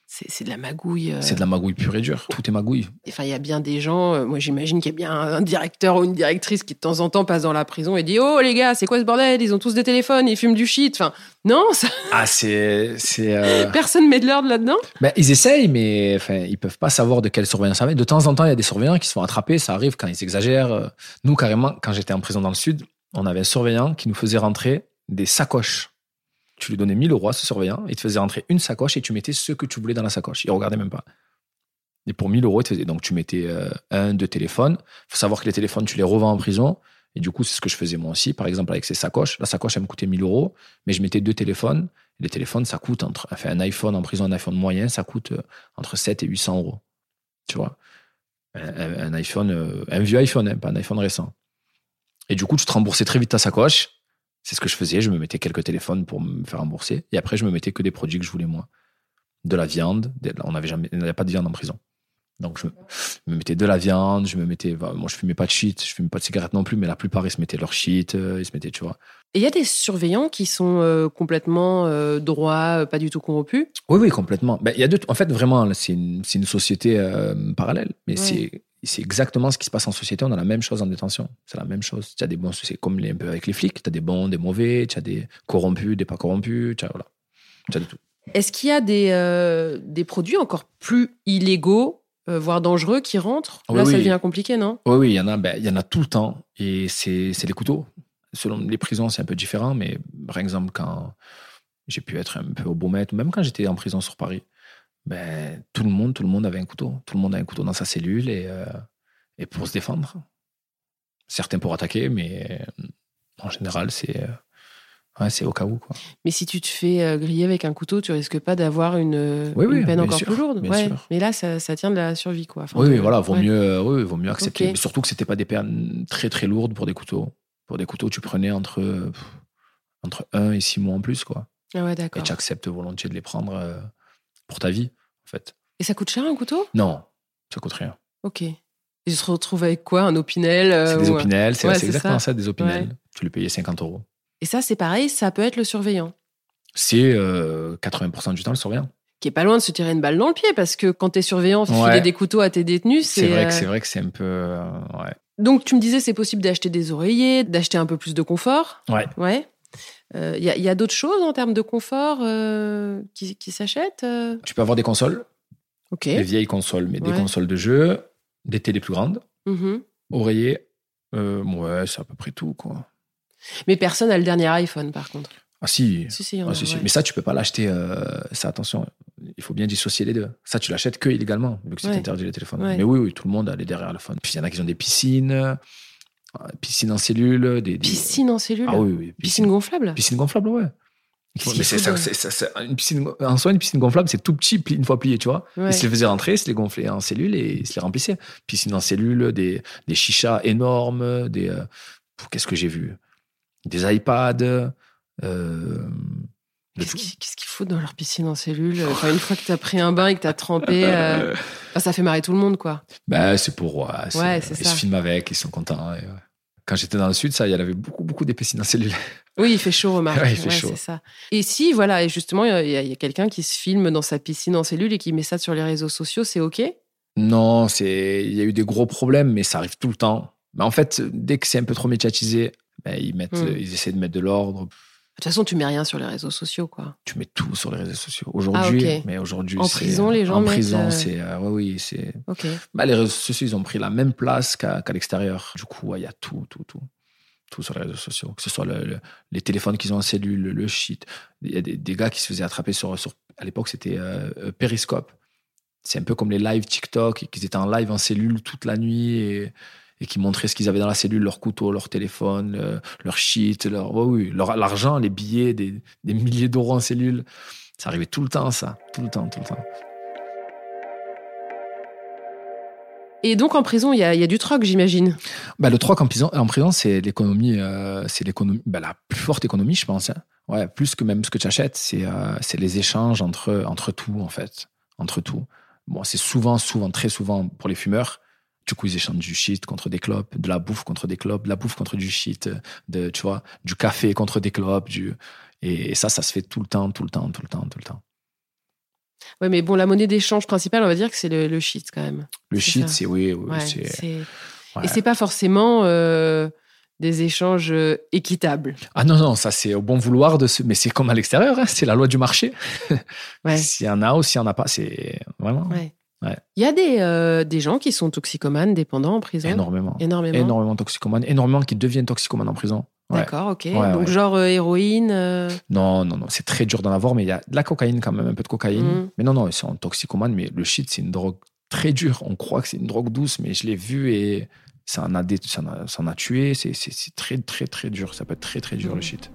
B: C'est, c'est de la magouille. Euh...
C: C'est de la magouille pure et dure. Tout est magouille.
B: Enfin, il y a bien des gens, euh, moi j'imagine qu'il y a bien un directeur ou une directrice qui de temps en temps passe dans la prison et dit « Oh les gars, c'est quoi ce bordel ? Ils ont tous des téléphones, ils fument du shit. » Enfin, non, ça...
C: Ah, c'est... c'est euh...
B: Personne met de l'ordre là-dedans ?
C: Ben, ils essayent, mais enfin, ils peuvent pas savoir de quelle surveillance ça va. De temps en temps, il y a des surveillants qui se font attraper. Ça arrive quand ils exagèrent. Nous, carrément, quand j'étais en prison dans le Sud, on avait un surveillant qui nous faisait rentrer des sacoches. Tu lui donnais mille euros à ce surveillant, il te faisait rentrer une sacoche et tu mettais ce que tu voulais dans la sacoche. Il regardait même pas. Et pour mille euros, il te faisait. Donc, tu mettais euh, un, deux téléphones. Il faut savoir que les téléphones, tu les revends en prison. Et du coup, c'est ce que je faisais moi aussi. Par exemple, avec ces sacoches. La sacoche, elle me coûtait mille euros, mais je mettais deux téléphones. Et les téléphones, ça coûte entre. Enfin, un iPhone en prison, un iPhone moyen, ça coûte euh, entre sept et huit cents euros. Tu vois, un, un, un iPhone, euh, un vieux iPhone, hein, pas un iPhone récent. Et du coup, tu te remboursais très vite ta sacoche. C'est ce que je faisais. Je me mettais quelques téléphones pour me faire rembourser. Et après, je me mettais que des produits que je voulais, moi. De la viande. On n'avait jamais, il n'y avait pas de viande en prison. Donc, je me, je me mettais de la viande. Je me mettais, moi, je fumais pas de shit. Je fumais pas de cigarettes non plus. Mais la plupart, ils se mettaient leur shit. Ils se mettaient, tu vois.
B: Et il y a des surveillants qui sont euh, complètement euh, droits, euh, pas du tout corrompus? Oui,
C: oui, complètement. Ben, il y a deux, en fait, vraiment, c'est une, c'est une société euh, parallèle. Mais ouais. c'est, c'est exactement ce qui se passe en société. On a la même chose en détention. C'est la même chose. Tu as des bons, c'est comme les, un peu avec les flics. Tu as des bons, des mauvais. Tu as des corrompus, des pas corrompus. Tu as, voilà. Tu as de tout.
B: Est-ce qu'il y a des, euh, des produits encore plus illégaux, euh, voire dangereux, qui rentrent? Là, oui, ça devient oui. compliqué, non?
C: Oui, oui, il y en a. Ben, il y en a tout le temps. Et c'est, c'est les couteaux. Selon les prisons, c'est un peu différent, mais par exemple, quand j'ai pu être un peu au Beaumet, ou même quand j'étais en prison sur Paris, ben, tout le monde, tout le monde avait un couteau. Tout le monde a un couteau dans sa cellule et, euh, et pour se défendre. Certains pour attaquer, mais en général, c'est, euh, ouais, c'est au cas où, quoi.
B: Mais si tu te fais euh, griller avec un couteau, tu risques pas d'avoir une,
C: oui,
B: une
C: oui,
B: peine encore
C: sûr,
B: plus lourde.
C: Bien
B: Ouais.
C: sûr.
B: Mais là, ça, ça tient de la survie, quoi. Enfin,
C: oui,
B: de...
C: oui, voilà, vaut
B: ouais.
C: mieux, euh, oui, vaut mieux accepter.
B: Okay.
C: Mais surtout que c'était pas des peines très très lourdes pour des couteaux. Pour des couteaux, tu prenais entre, euh, entre un et six mois en plus, quoi.
B: Ah ouais, d'accord.
C: Et tu acceptes volontiers de les prendre euh, pour ta vie, en fait.
B: Et ça coûte cher, un couteau?
C: Non, ça coûte rien.
B: Ok. Et tu te retrouves avec quoi? Un opinel euh,
C: C'est des
B: ou...
C: opinels, c'est,
B: ouais,
C: c'est
B: c'est
C: exactement ça,
B: ça
C: des opinels.
B: ouais.
C: Tu le payais cinquante euros.
B: Et ça, c'est pareil, ça peut être le surveillant?
C: C'est euh, quatre-vingts pour cent du temps le surveillant.
B: Qui est pas loin de se tirer une balle dans le pied, parce que quand t'es surveillant, filer ouais. des couteaux à tes détenus, c'est...
C: C'est vrai,
B: euh...
C: que, c'est vrai que c'est un peu... Euh, ouais.
B: Donc, tu me disais, c'est possible d'acheter des oreillers, d'acheter un peu plus de confort.
C: Ouais.
B: Ouais. Il euh, y, y a d'autres choses en termes de confort euh, qui, qui s'achètent euh...
C: Tu peux avoir des consoles.
B: Ok.
C: Des vieilles consoles, mais
B: ouais.
C: des consoles de jeux, des télés plus grandes,
B: mm-hmm.
C: oreillers. Euh, ouais, c'est à peu près tout, quoi.
B: Mais personne n'a le dernier iPhone, par contre.
C: Ah si.
B: Si, si,
C: ah,
B: a,
C: si, si.
B: ouais.
C: Mais ça, tu peux pas l'acheter. Euh, ça, attention, il faut bien dissocier les deux. Ça, tu l'achètes que illégalement, vu que c'est ouais. interdit les téléphones. Ouais. Mais oui, oui, tout le monde a les derrière le phone. Puis il y en a qui ont des piscines, piscines en cellule. Des, des...
B: Piscines en cellule?
C: Ah oui, oui.
B: Piscine, piscine gonflable?
C: Piscine gonflable, ouais. Mais c'est, ça, c'est, ça, c'est une piscine, en soi, une piscine gonflable, c'est tout petit, une fois plié, tu vois. Ouais. Ils se les faisaient rentrer, ils se les gonflaient en cellule et ils se les remplissaient. Piscine en cellule, des, des chichas énormes, des, euh, qu'est-ce que j'ai vu? Des iPads, euh,
B: Qu'est-ce, qui, qu'est-ce qu'il faut dans leur piscine en cellule? Enfin, une fois que t'as pris un bain et que t'as trempé, euh, enfin, ça fait marrer tout le monde, quoi.
C: Ben, c'est pour, ouais, c'est,
B: ouais, c'est
C: ils
B: ça.
C: se filment avec, ils sont contents. Et, ouais. Quand j'étais dans le sud, ça, il y avait beaucoup, beaucoup des piscines en cellule.
B: Oui, il fait chaud, remarque.
C: Ouais, il fait
B: ouais,
C: chaud.
B: C'est ça. Et si, voilà, et justement, il y, y a quelqu'un qui se filme dans sa piscine en cellule et qui met ça sur les réseaux sociaux, c'est OK?
C: Non, c'est, il y a eu des gros problèmes, mais ça arrive tout le temps. Mais en fait, dès que c'est un peu trop médiatisé, ben, ils mettent, mmh. ils essaient de mettre de l'ordre.
B: De toute façon, tu mets rien sur les réseaux sociaux, quoi.
C: Tu mets tout sur les réseaux sociaux. Aujourd'hui, ah, okay. mais aujourd'hui,
B: en
C: c'est,
B: prison, les gens
C: en
B: mettent
C: prison,
B: euh...
C: c'est, euh, ouais, oui, c'est.
B: Ok.
C: Bah, les réseaux sociaux, ils ont pris la même place qu'à, qu'à l'extérieur. Du coup, il ouais, y a tout, tout, tout, tout sur les réseaux sociaux. Que ce soit le, le, les téléphones qu'ils ont en cellule, le, le shit. Il y a des, des gars qui se faisaient attraper sur, sur à l'époque, c'était euh, Periscope. C'est un peu comme les lives TikTok, qu'ils étaient en live en cellule toute la nuit et. et qui montraient ce qu'ils avaient dans la cellule, leur couteau, leur téléphone, le, leur shit, leur, oh oui, leur, l'argent, les billets, des, des milliers d'euros en cellule. Ça arrivait tout le temps, ça. Tout le temps, tout le temps.
B: Et donc, en prison, il y a, y a du troc, j'imagine.
C: Bah, le troc en prison, en prison c'est l'économie, euh, c'est l'économie, bah, la plus forte économie, je pense. Hein. Ouais, plus que même ce que tu achètes, c'est, euh, c'est les échanges entre, entre tout, en fait. Entre tout. Bon, c'est souvent, souvent, très souvent pour les fumeurs. Du coup, ils échangent du shit contre des clopes, de la bouffe contre des clopes, de la bouffe contre du shit, de, tu vois, du café contre des clopes. Du... Et, et ça, ça se fait tout le temps, tout le temps, tout le temps, tout le temps.
B: Ouais, mais bon, la monnaie d'échange principale, on va dire que c'est le, le shit quand même.
C: Le
B: c'est
C: shit,
B: ça.
C: c'est oui, oui
B: Ouais,
C: c'est...
B: c'est...
C: Ouais.
B: Et c'est pas forcément euh, des échanges euh, équitables.
C: Ah non, non, ça c'est au bon vouloir de ce... Mais c'est comme à l'extérieur, hein, c'est la loi du marché.
B: Ouais.
C: S'il y en a ou s'il y en a pas, c'est vraiment...
B: Ouais.
C: Ouais.
B: Il y a des, euh, des gens qui sont toxicomanes, dépendants en prison.
C: Énormément.
B: Énormément.
C: Énormément toxicomanes. Énormément qui deviennent toxicomanes en prison. Ouais.
B: D'accord, ok.
C: Ouais,
B: Donc
C: ouais.
B: genre euh, héroïne. Euh...
C: Non, non, non, c'est très dur d'en avoir, mais il y a de la cocaïne quand même, un peu de cocaïne.
B: Mm.
C: Mais non, non, ils sont toxicomanes, mais le shit, c'est une drogue très dure. On croit que c'est une drogue douce, mais je l'ai vu et ça en a, dé... ça en a, ça en a tué. C'est, c'est, c'est très, très, très dur. Ça peut être très, très dur,
B: Mm.
C: le shit.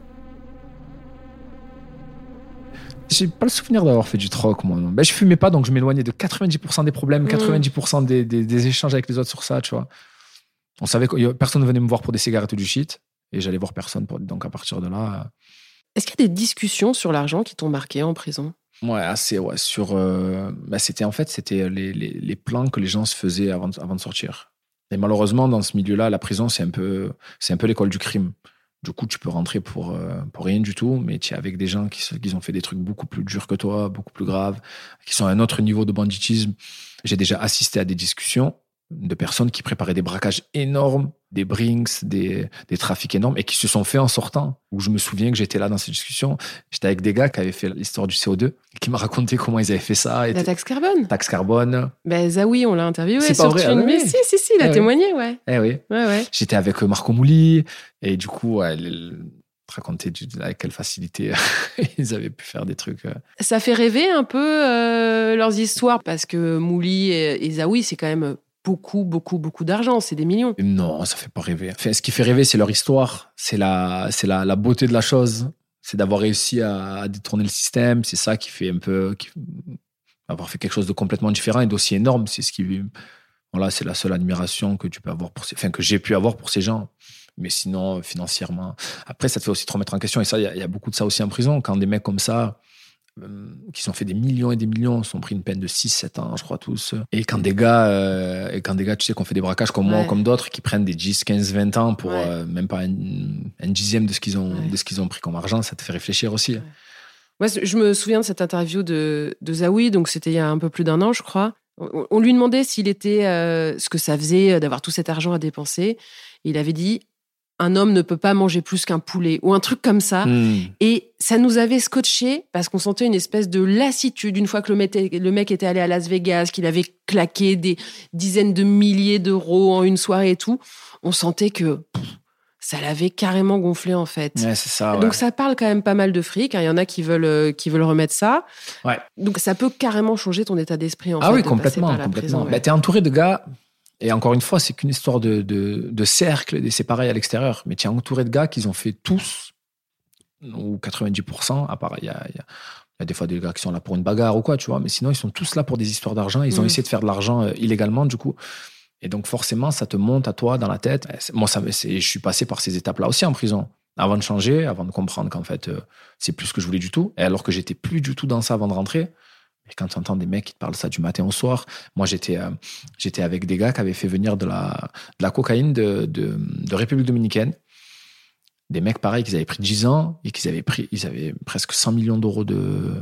C: J'ai pas le souvenir d'avoir fait du troc, moi. Ben, je fumais pas, donc je m'éloignais de quatre-vingt-dix pour cent des problèmes,
B: Mm.
C: quatre-vingt-dix pour cent des, des, des échanges avec les autres sur ça, tu vois. On savait que personne ne venait me voir pour des cigarettes ou du shit, et j'allais voir personne. Pour... Donc à partir de là.
B: Est-ce qu'il y a des discussions sur l'argent qui t'ont marqué en prison?
C: Ouais, assez, ouais. Sur, euh... bah, c'était en fait, c'était les, les, les plans que les gens se faisaient avant de, avant de sortir. Et malheureusement, dans ce milieu-là, la prison, c'est un peu, c'est un peu l'école du crime. Du coup, tu peux rentrer pour, euh, pour rien du tout, mais tu es avec des gens qui, qui ont fait des trucs beaucoup plus durs que toi, beaucoup plus graves, qui sont à un autre niveau de banditisme. J'ai déjà assisté à des discussions de personnes qui préparaient des braquages énormes, des brinks, des, des trafics énormes, et qui se sont faits en sortant. Où je me souviens que j'étais là dans ces discussions. J'étais avec des gars qui avaient fait l'histoire du C O deux, qui m'ont raconté comment ils avaient fait ça.
B: La taxe carbone?
C: Taxe carbone.
B: Ben, Zawi, on l'a interviewé.
C: C'est pas
B: sur
C: vrai,
B: Thune.
C: ah,
B: Mais
C: oui.
B: si, si, si, il a
C: Eh
B: témoigné, ouais.
C: Eh oui.
B: Ouais, ouais.
C: J'étais avec Marco Mouli, et du coup, ouais, elle racontait avec quelle facilité ils avaient pu faire des trucs.
B: Ça fait rêver un peu euh, leurs histoires, parce que Mouli et, et Zawi, c'est quand même beaucoup, beaucoup, beaucoup d'argent. C'est des millions.
C: Non, ça fait pas rêver. Enfin, ce qui fait rêver, c'est leur histoire. C'est la, c'est la, la beauté de la chose. C'est d'avoir réussi à, à détourner le système. C'est ça qui fait un peu... Qui, avoir fait quelque chose de complètement différent et d'aussi énorme. C'est ce qui... Voilà, c'est la seule admiration que tu peux avoir pour ces... Enfin, que j'ai pu avoir pour ces gens. Mais sinon, financièrement... Après, ça te fait aussi te remettre en question. Et ça, il y, y a beaucoup de ça aussi en prison. Quand des mecs comme ça... qui sont fait des millions et des millions, sont pris une peine de six sept ans, je crois, tous. Et quand des gars, euh, et quand des gars, tu sais, qu'on fait des braquages comme ouais. moi ou comme d'autres, qui prennent des dix, quinze, vingt ans pour ouais. euh, même pas un, un dixième de ce qu'ils ont, ouais. de ce qu'ils ont pris comme argent, ça te fait réfléchir aussi. Ouais.
B: Ouais, je me souviens de cette interview de, de Zawi, donc c'était il y a un peu plus d'un an, je crois. On, on lui demandait s'il était, euh, ce que ça faisait d'avoir tout cet argent à dépenser. Et il avait dit, un homme ne peut pas manger plus qu'un poulet, ou un truc comme ça. Mmh. Et ça nous avait scotché, parce qu'on sentait une espèce de lassitude, une fois que le mec, le mec était allé à Las Vegas, qu'il avait claqué des dizaines de milliers d'euros en une soirée et tout. On sentait que pff, ça l'avait carrément gonflé, en fait.
C: Ouais, c'est ça, ouais.
B: Donc ça parle quand même pas mal de fric. Il y en a qui veulent, qui veulent remettre ça.
C: Ouais.
B: Donc ça peut carrément changer ton état d'esprit, en
C: ah
B: fait.
C: Ah oui,
B: de
C: complètement.
B: passer par la
C: complètement.
B: prison, ouais.
C: Bah, t'es entouré de gars... Et encore une fois, c'est qu'une histoire de, de, de cercle, et c'est pareil à l'extérieur. Mais tu es entouré de gars qui ont fait tous, ou quatre-vingt-dix pour cent, à part, il y a, y, a, y a des fois des gars qui sont là pour une bagarre ou quoi, tu vois, mais sinon, ils sont tous là pour des histoires d'argent. Ils ont mmh. essayé de faire de l'argent euh, illégalement, du coup. Et donc, forcément, ça te monte à toi dans la tête. Moi, ça, c'est, je suis passé par ces étapes-là aussi en prison. Avant de changer, avant de comprendre qu'en fait, euh, c'est plus ce que je voulais du tout. Et alors que j'étais plus du tout dans ça avant de rentrer. Et quand tu entends des mecs qui te parlent ça du matin au soir, moi j'étais, euh, j'étais avec des gars qui avaient fait venir de la, de la cocaïne de, de, de République dominicaine. Des mecs pareils qui avaient pris dix ans et qui avaient, pris, ils avaient presque cent millions d'euros de.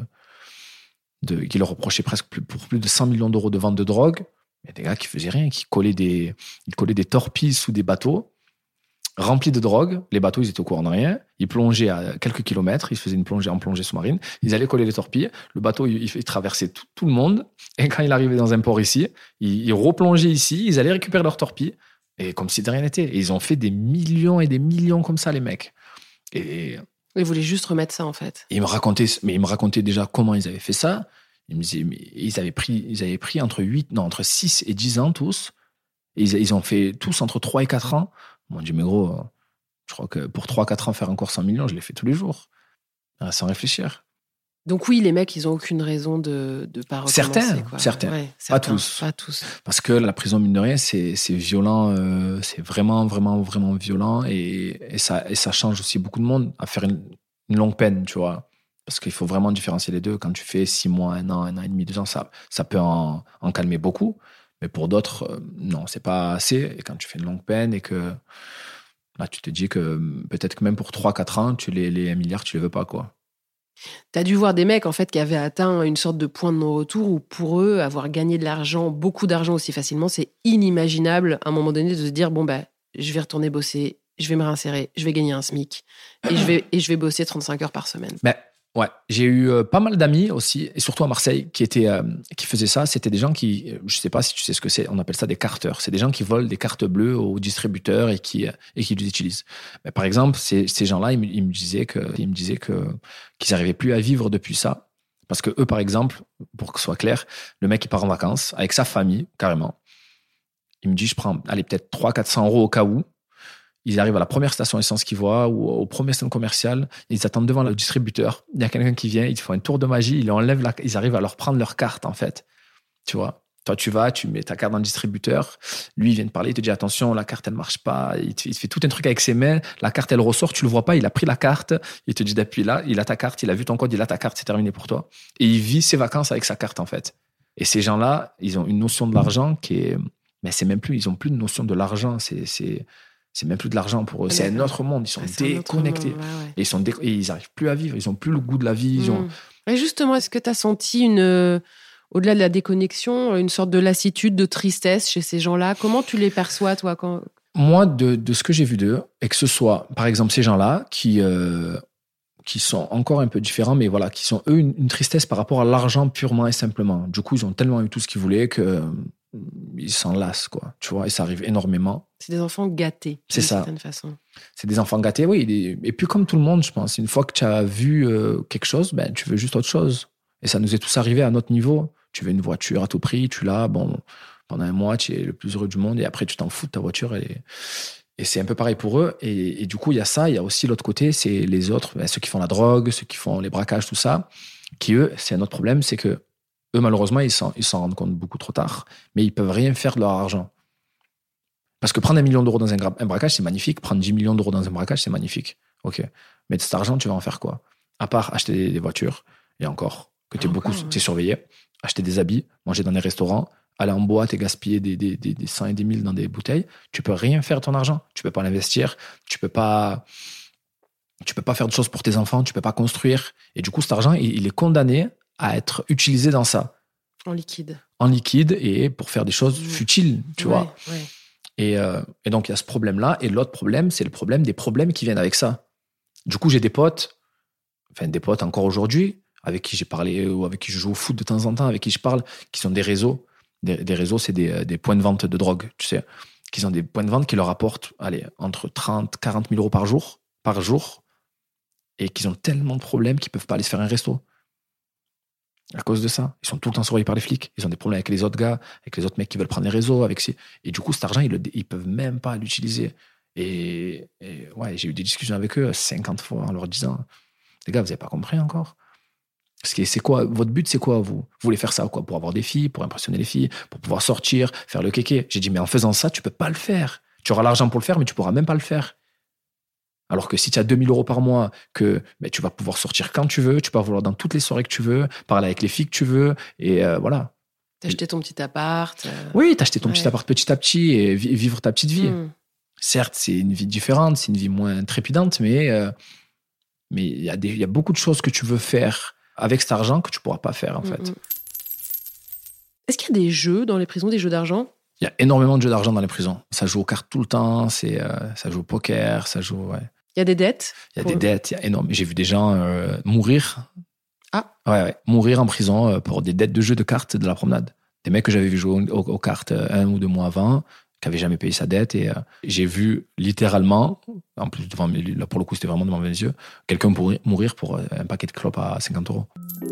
C: de qui leur reprochaient presque plus, pour plus de cent millions d'euros de vente de drogue. Il y a des gars qui faisaient rien, qui collaient des, ils collaient des torpilles sous des bateaux remplis de drogue. Les bateaux, ils étaient au courant de rien. Ils plongeaient à quelques kilomètres. Ils faisaient une plongée en plongée sous-marine. Ils allaient coller les torpilles. Le bateau, il, il traversait tout, tout le monde. Et quand il arrivait dans un port ici, ils, ils replongeaient ici. Ils allaient récupérer leurs torpilles. Et comme si de rien n'était. Et ils ont fait des millions et des millions comme ça, les mecs. Et
B: ils voulaient juste remettre ça, en fait.
C: Ils me racontaient, mais ils me racontaient déjà comment ils avaient fait ça. Ils me disaient, mais ils avaient pris, ils avaient pris entre huit, non, entre six et dix ans tous. Et ils, ils ont fait tous entre trois et quatre ans. Mon Dieu, mais gros, je crois que pour trois à quatre ans, faire encore cent millions, je l'ai fait tous les jours, sans réfléchir.
B: Donc oui, les mecs, ils n'ont aucune raison de ne pas recommencer.
C: Certains,
B: quoi.
C: certains.
B: Ouais,
C: pas
B: certains,
C: tous.
B: Pas tous.
C: Parce que la prison, mine de rien, c'est, c'est violent, euh, c'est vraiment, vraiment, vraiment violent, et, et, ça, et ça change aussi beaucoup de monde à faire une, une longue peine, tu vois. Parce qu'il faut vraiment différencier les deux. Quand tu fais six mois, un an, un an et demi, deux ans, ça, ça peut en, en calmer beaucoup. Mais pour d'autres, euh, non, c'est pas assez. Et quand tu fais une longue peine et que là, tu te dis que peut-être que même pour trois à quatre ans, tu les, les un milliard, tu les veux pas, quoi.
B: T'as dû voir des mecs en fait qui avaient atteint une sorte de point de non-retour où pour eux, avoir gagné de l'argent, beaucoup d'argent aussi facilement, c'est inimaginable à un moment donné de se dire bon bah je vais retourner bosser, je vais me réinsérer, je vais gagner un SMIC et je vais et je vais bosser trente-cinq heures par semaine.
C: Mais ouais, j'ai eu euh, pas mal d'amis aussi, et surtout à Marseille, qui étaient euh, qui faisaient ça. C'était des gens qui, je sais pas si tu sais ce que c'est, on appelle ça des carteurs. C'est des gens qui volent des cartes bleues aux distributeurs et qui et qui les utilisent. Mais par exemple, ces, ces gens-là, ils, me- ils me disaient que ils me disaient que qu'ils n'arrivaient plus à vivre depuis ça, parce que eux, par exemple, pour que ce soit clair, le mec il part en vacances avec sa famille carrément. Il me dit, je prends, allez peut-être trois cents à quatre cents euros au cas où. Ils arrivent à la première station essence qu'ils voient ou au premier stand commercial. Ils attendent devant le distributeur. Il y a quelqu'un qui vient, ils font un tour de magie, ils enlèvent la, ils arrivent à leur prendre leur carte, en fait. Tu vois? Toi, tu vas, tu mets ta carte dans le distributeur. Lui, il vient te parler, il te dit attention, la carte, elle marche pas. Il te, il te fait tout un truc avec ses mains. La carte, elle ressort, tu le vois pas. Il a pris la carte. Il te dit d'appuyer là. Il a ta carte. Il a vu ton code. Il a ta carte. C'est terminé pour toi. Et il vit ses vacances avec sa carte, en fait. Et ces gens-là, ils ont une notion de l'argent qui est, mais c'est même plus, ils ont plus de notion de l'argent. C'est, c'est, c'est même plus de l'argent pour eux. C'est un autre monde. Ils sont
B: Ouais, c'est un autre
C: déconnectés.
B: monde, ouais, ouais.
C: Et ils sont dé- et ils arrivent plus à vivre. Ils ont plus le goût de la vie. Ils ont,
B: Mm. Et justement, est-ce que tu as senti une, euh, au-delà de la déconnexion, une sorte de lassitude, de tristesse chez ces gens-là? Comment tu les perçois, toi, quand...
C: Moi, de, de ce que j'ai vu d'eux, et que ce soit, par exemple, ces gens-là qui, euh, qui sont encore un peu différents, mais voilà, qui sont, eux, une, une tristesse par rapport à l'argent purement et simplement. Du coup, ils ont tellement eu tout ce qu'ils voulaient que euh, ils s'en lassent, quoi. Tu vois, et ça arrive énormément.
B: C'est des enfants gâtés,
C: C'est
B: d'une
C: ça.
B: certaine façon.
C: C'est des enfants gâtés, oui. des- Et puis, comme tout le monde, je pense, une fois que tu as vu euh, quelque chose, ben, tu veux juste autre chose. Et ça nous est tous arrivé à notre niveau. Tu veux une voiture à tout prix, tu l'as, bon, pendant un mois, tu es le plus heureux du monde, et après, tu t'en fous de ta voiture. Elle est... Et c'est un peu pareil pour eux. Et, et du coup, il y a ça. Il y a aussi l'autre côté, c'est les autres, ben, ceux qui font la drogue, ceux qui font les braquages, tout ça, qui, eux, c'est un autre problème, c'est que eux, malheureusement, ils s'en, ils s'en rendent compte beaucoup trop tard, mais ils peuvent rien faire de leur argent. Parce que prendre un million d'euros dans un, gra- un braquage, c'est magnifique. Prendre dix millions d'euros dans un braquage, c'est magnifique. OK. Mais de cet argent, tu vas en faire quoi? À part acheter des, des voitures, et encore, que tu es beaucoup
B: Encore, ouais.
C: t'es surveillé, acheter des habits, manger dans des restaurants, aller en boîte et gaspiller des, des, des, des cent et des mille dans des bouteilles, tu peux rien faire de ton argent. Tu peux pas l'investir, tu peux pas, tu peux pas faire de choses pour tes enfants, tu peux pas construire. Et du coup, cet argent, il, il est condamné à être utilisé dans ça,
B: En liquide.
C: en liquide et pour faire des choses
B: Mmh.
C: futiles, tu
B: Ouais,
C: vois.
B: ouais.
C: Et, euh, et donc, il y a ce problème-là. Et l'autre problème, c'est le problème des problèmes qui viennent avec ça. Du coup, j'ai des potes, enfin des potes encore aujourd'hui, avec qui j'ai parlé, ou avec qui je joue au foot de temps en temps, avec qui je parle, qui sont des réseaux. Des, des réseaux, c'est des, des points de vente de drogue, tu sais. Qui ont des points de vente qui leur apportent, allez, entre trente, quarante mille euros par jour, par jour, et qu'ils ont tellement de problèmes qu'ils peuvent pas aller se faire un resto. À cause de ça. Ils sont tout le temps surveillés par les flics. Ils ont des problèmes avec les autres gars, avec les autres mecs qui veulent prendre les réseaux. Avec ces... Et du coup, cet argent, ils, le... ils peuvent même pas l'utiliser. Et, et ouais, j'ai eu des discussions avec eux cinquante fois en leur disant, les gars, vous avez pas compris encore? Parce que c'est quoi, votre but, c'est quoi, vous? Vous voulez faire ça, quoi? Pour avoir des filles, pour impressionner les filles, pour pouvoir sortir, faire le kéké. J'ai dit, mais en faisant ça, tu peux pas le faire. Tu auras l'argent pour le faire, mais tu pourras même pas le faire. Alors que si tu as deux mille euros par mois, que ben, tu vas pouvoir sortir quand tu veux, tu peux vouloir dans toutes les soirées que tu veux, parler avec les filles que tu veux, et euh, voilà.
B: T'as acheté ton petit appart. euh,
C: Oui, t'as acheté ton
B: Ouais.
C: petit appart petit à petit et vi- vivre ta petite vie.
B: hmm.
C: Certes, c'est une vie différente, c'est une vie moins trépidante, mais euh, mais il y a des, il y a beaucoup de choses que tu veux faire avec cet argent que tu pourras pas faire en fait.
B: Mm, mm. Est-ce qu'il y a des jeux dans les prisons, des jeux d'argent?
C: Il y a énormément de jeux d'argent dans les prisons. Ça joue aux cartes tout le temps, c'est euh, ça joue au poker, ça joue. Ouais.
B: Il y a des dettes?
C: Il y a
B: Pour-
C: des dettes, il y a énorme. J'ai vu des gens euh, mourir.
B: Ah.
C: Ouais, ouais, mourir en prison euh, pour des dettes de jeux de cartes de la promenade. Des mecs que j'avais vu jouer aux, aux- aux cartes euh, un ou deux mois avant, qui n'avaient jamais payé sa dette. Et euh, j'ai vu littéralement, en plus, devant mes- là pour le coup, c'était vraiment devant mes yeux, quelqu'un pour mourir pour euh, un paquet de clopes à cinquante euros.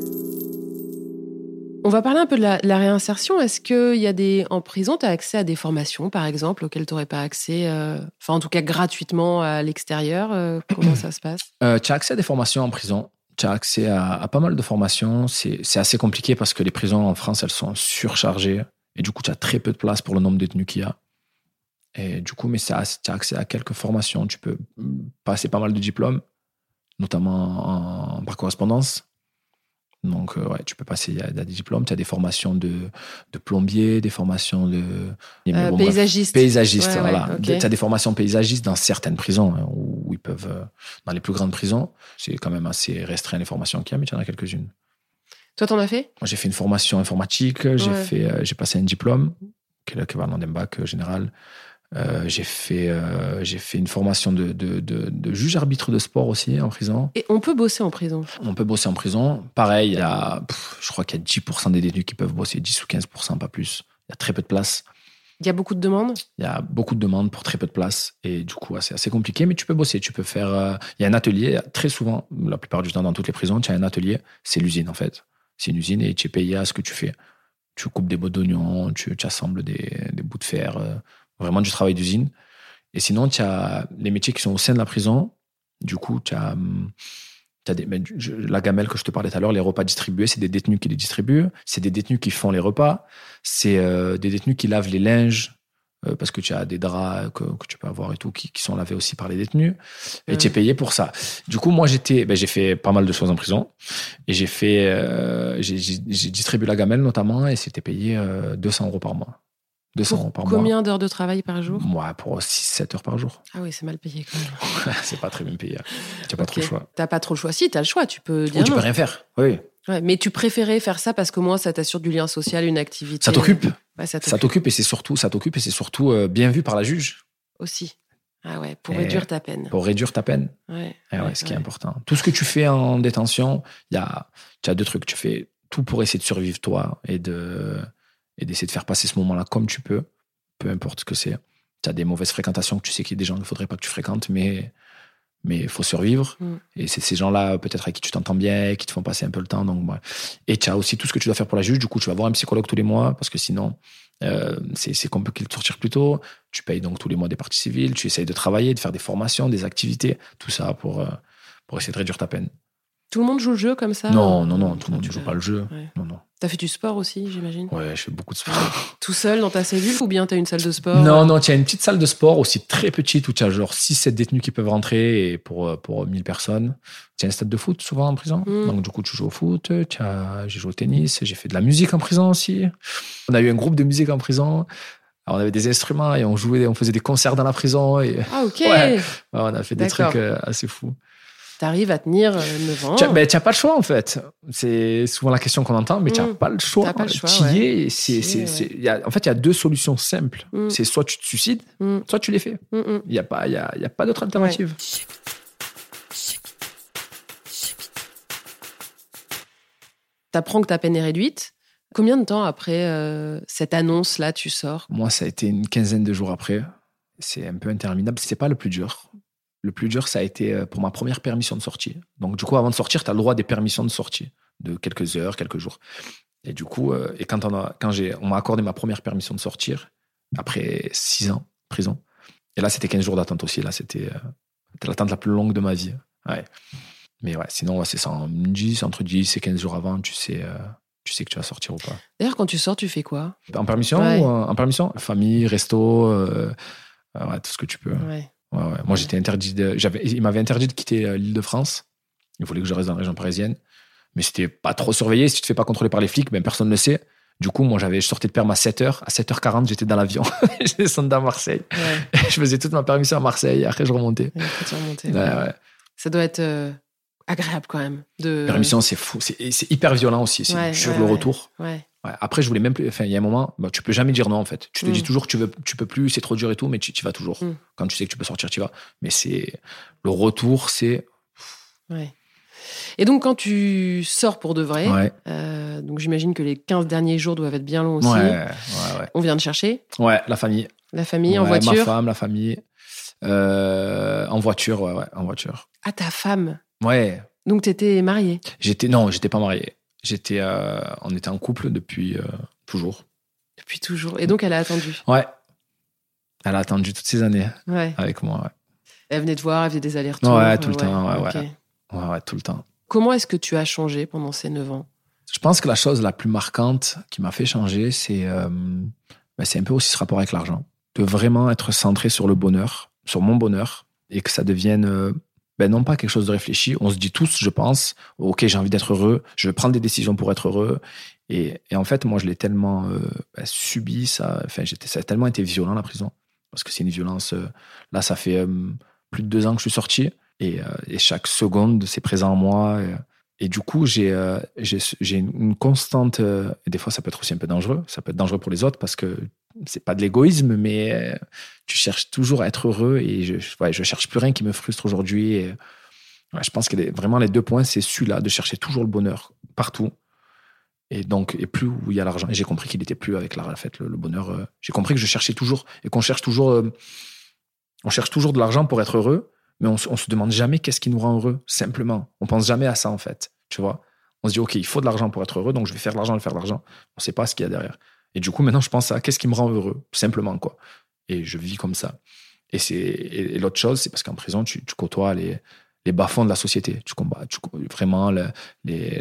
B: On va parler un peu de la, de la réinsertion. Est-ce qu'il y a des... En prison, tu as accès à des formations, par exemple, auxquelles tu n'aurais pas accès, euh, enfin, en tout cas, gratuitement à l'extérieur? euh, Comment ça se passe?
C: Euh, tu as accès à des formations en prison. Tu as accès à, à pas mal de formations. C'est, c'est assez compliqué parce que les prisons en France, elles sont surchargées. Et du coup, tu as très peu de place pour le nombre de détenus qu'il y a. Et du coup, mais tu as accès à quelques formations. Tu peux passer pas mal de diplômes, notamment en, par correspondance. Donc, euh, ouais, tu peux passer, il y a des diplômes. Tu as des formations de, de plombier, des formations de...
B: Euh,
C: bon,
B: paysagiste.
C: bref, paysagiste,
B: Ouais,
C: voilà.
B: ouais, ok.
C: Tu as des formations paysagistes dans certaines prisons, hein, où où ils peuvent... Euh, dans les plus grandes prisons, c'est quand même assez restreint les formations qu'il y a, mais il y en a quelques-unes.
B: Toi, t'en as fait ?
C: Moi, j'ai fait une formation informatique, j'ai,
B: Ouais.
C: fait, euh, j'ai passé un diplôme, qui est l'équivalent d'un bac euh, général. Euh, j'ai, fait, euh, j'ai fait une formation de, de, de, de juge-arbitre de sport aussi en prison.
B: Et on peut bosser en prison ?
C: On peut bosser en prison. Pareil, il y a, pff, je crois qu'il y a dix pour cent des détenus qui peuvent bosser, dix ou quinze pour cent, pas plus. Il y a très peu de place.
B: Il y a beaucoup de demandes ?
C: Il y a beaucoup de demandes pour très peu de place. Et du coup, c'est assez compliqué, mais tu peux bosser. Tu peux faire... Euh, il y a un atelier, très souvent, la plupart du temps dans toutes les prisons, tu as un atelier. C'est l'usine, en fait. C'est une usine et tu es payé à ce que tu fais. Tu coupes des bouts d'oignons, tu, tu assembles des, des bouts de fer, euh, vraiment du travail d'usine. Et sinon, tu as les métiers qui sont au sein de la prison. Du coup, tu as... T'as des, ben, je, la gamelle que je te parlais tout à l'heure, les repas distribués, c'est des détenus qui les distribuent. C'est des détenus qui font les repas. C'est euh, des détenus qui lavent les linges, euh, parce que tu as des draps que, que tu peux avoir et tout, qui, qui sont lavés aussi par les détenus. Et mmh. tu es payé pour ça. Du coup, moi, j'étais, ben, j'ai fait pas mal de choses en prison. Et j'ai fait, euh, j'ai, j'ai, j'ai distribué la gamelle notamment, et c'était payé euh, deux cents euros par mois. deux cents euros par
B: combien
C: mois.
B: Combien d'heures de travail par jour ?
C: Moi, pour six sept heures par jour.
B: Ah oui, c'est mal payé quand même.
C: C'est pas très bien payé. Tu n'as pas
B: okay.
C: trop le choix.
B: T'as pas trop le choix. Si, tu as le choix. Tu peux dire.
C: Ou tu
B: non.
C: peux rien faire. Oui.
B: Ouais, mais tu préférais faire ça parce qu'au moins ça t'assure du lien social, une activité.
C: Ça t'occupe.
B: Ouais, ça t'occupe.
C: Ça t'occupe et c'est surtout, ça t'occupe et c'est surtout euh, bien vu par la juge.
B: Aussi. Ah ouais, pour
C: et
B: réduire ta peine.
C: Pour réduire ta peine.
B: Ouais.
C: Et ouais,
B: ouais
C: ce qui
B: ouais.
C: est important. Tout ce que tu fais en détention, il y a, tu as deux trucs. Tu fais tout pour essayer de survivre toi et de, et d'essayer de faire passer ce moment-là comme tu peux. Peu importe ce que c'est. Tu as des mauvaises fréquentations que tu sais qu'il y a des gens qu'il ne faudrait pas que tu fréquentes, mais mais il faut survivre. Mm. Et c'est ces gens-là, peut-être avec qui tu t'entends bien, qui te font passer un peu le temps. Donc, ouais. Et tu as aussi tout ce que tu dois faire pour la juge. Du coup, tu vas voir un psychologue tous les mois, parce que sinon, euh, c'est, c'est compliqué de sortir plus tôt. Tu payes donc tous les mois des parties civiles. Tu essayes de travailler, de faire des formations, des activités, tout ça pour, euh, pour essayer de réduire ta peine.
B: Tout le monde joue le jeu comme ça ?
C: Non, non, non, tout le monde ne joue
B: veux...
C: pas le jeu.
B: Ouais.
C: Non, non.
B: T'as fait du sport aussi, j'imagine ?
C: Ouais, je fais beaucoup de sport.
B: Tout seul dans ta cellule ou bien t'as une salle de sport ?
C: Non, non, tu as une petite salle de sport aussi très petite où tu as genre six sept détenus qui peuvent rentrer et pour, pour mille personnes. Tu as un stade de foot souvent en prison. Mm. Donc, du coup, tu joues au foot. Tu as... J'ai joué au tennis. J'ai fait de la musique en prison aussi. On a eu un groupe de musique en prison. Alors, on avait des instruments et on jouait, on faisait des concerts dans la prison. Et...
B: Ah, ok.
C: Ouais, ouais, on a fait des
B: D'accord.
C: trucs assez fous.
B: T'arrives à tenir neuf ans.
C: Tu n'as ben, pas le choix, en fait. C'est souvent la question qu'on entend, mais mmh. tu n'as pas le choix.
B: T'as pas le choix,
C: tu y
B: ouais.
C: es. C'est, c'est, ouais. c'est, y a, en fait, il y a deux solutions simples. Mmh. C'est soit tu te suicides, mmh. soit tu les fais. Il mmh. n'y a, a, a pas d'autre alternative. Ouais.
B: T'apprends que ta peine est réduite. Combien de temps après euh, cette annonce-là, tu sors ?
C: Moi, ça a été une quinzaine de jours après. C'est un peu interminable. Ce n'est pas le plus dur. Le plus dur, ça a été pour ma première permission de sortie. Donc, du coup, avant de sortir, tu as le droit à des permissions de sortie de quelques heures, quelques jours. Et du coup, euh, et quand, on, a, quand j'ai, on m'a accordé ma première permission de sortir, après six ans de prison, et là, c'était quinze jours d'attente aussi. Là, c'était, euh, c'était l'attente la plus longue de ma vie. Ouais. Mais ouais, sinon, ouais, c'est ça. dix, entre dix et quinze jours avant, tu sais, euh, tu sais que tu vas sortir ou pas.
B: D'ailleurs, quand tu sors, tu fais quoi ?
C: En permission
B: ouais.
C: ou en, en permission ? Famille, resto, euh, euh, ouais, tout ce que tu peux.
B: Ouais.
C: Ouais, ouais. Moi, j'étais interdit de, j'avais, il m'avait interdit de quitter l'Île-de-France. Il voulait que je reste dans la région parisienne. Mais c'était pas trop surveillé. Si tu te fais pas contrôler par les flics, ben, personne ne le sait. Du coup, moi, j'avais, je sortais de perme à sept heures. À sept heures quarante, j'étais dans l'avion. Je descendais à Marseille. Ouais. Je faisais toute ma permission à Marseille. Et après, je remontais.
B: Et après, tu remontais.
C: Ouais, ouais.
B: Ça doit être euh, agréable quand même. De...
C: Permission, c'est fou. C'est, c'est hyper violent aussi. C'est
B: ouais,
C: sur
B: ouais,
C: le
B: ouais.
C: retour.
B: Ouais.
C: Ouais. Après, je voulais même plus. Enfin, il y a un moment, bah, tu peux jamais dire non, en fait. Tu te mm. dis toujours que tu veux, tu peux plus, c'est trop dur et tout, mais tu y vas toujours. Mm. Quand tu sais que tu peux sortir, tu y vas. Mais c'est le retour, c'est.
B: Ouais. Et donc, quand tu sors pour de vrai,
C: ouais.
B: euh, donc j'imagine que les quinze derniers jours doivent être bien longs aussi.
C: Ouais, ouais, ouais.
B: On vient te chercher.
C: Ouais, la famille.
B: La famille,
C: ouais,
B: en voiture.
C: Ma femme, la famille. Euh, en voiture, ouais, ouais, en voiture.
B: Ah, ta femme.
C: Ouais.
B: Donc, t'étais marié.
C: J'étais, non, j'étais pas marié. J'étais, euh, on était en couple depuis euh, toujours.
B: Depuis toujours. Et donc, elle a attendu.
C: Ouais. Elle a attendu toutes ces années
B: ouais.
C: avec moi. Ouais.
B: Elle venait te voir, elle faisait des allers-retours.
C: Ouais, tout le
B: ouais,
C: temps. Ouais,
B: okay.
C: ouais. ouais, ouais, tout le temps.
B: Comment est-ce que tu as changé pendant ces neuf ans ?
C: Je pense que la chose la plus marquante qui m'a fait changer, c'est, euh, ben, c'est un peu aussi ce rapport avec l'argent. De vraiment être centré sur le bonheur, sur mon bonheur, et que ça devienne... Euh, Ben non pas quelque chose de réfléchi. On se dit tous, je pense, ok, j'ai envie d'être heureux, je vais prendre des décisions pour être heureux. Et, et en fait, moi, je l'ai tellement euh, ben, subi, ça, enfin, j'étais, ça a tellement été violent, la prison. Parce que c'est une violence, euh, là, ça fait euh, plus de deux ans que je suis sorti. Et, euh, et chaque seconde, c'est présent en moi. Et, et du coup, j'ai, euh, j'ai, j'ai une constante... Euh, et des fois, ça peut être aussi un peu dangereux. Ça peut être dangereux pour les autres parce que c'est pas de l'égoïsme, mais euh, tu cherches toujours à être heureux. Et je, ouais, je cherche plus rien qui me frustre aujourd'hui. Et, ouais, je pense que les, vraiment, les deux points, c'est celui-là, de chercher toujours le bonheur partout. Et donc, et plus où il y a l'argent. Et j'ai compris qu'il n'était plus avec l'argent. En fait, le, le bonheur, euh, j'ai compris que je cherchais toujours, et qu'on cherche toujours, euh, on cherche toujours de l'argent pour être heureux, mais on, on se demande jamais qu'est-ce qui nous rend heureux, simplement. On pense jamais à ça, en fait. Tu vois? On se dit, OK, il faut de l'argent pour être heureux, donc je vais faire de l'argent, je vais faire de l'argent. On sait pas ce qu'il y a derrière. Et du coup, maintenant, je pense à qu'est-ce qui me rend heureux, simplement, quoi. Et je vis comme ça. Et c'est, et, et l'autre chose, c'est parce qu'en prison, tu, tu côtoies les, les bas-fonds de la société. Tu combats, tu, vraiment, le, les,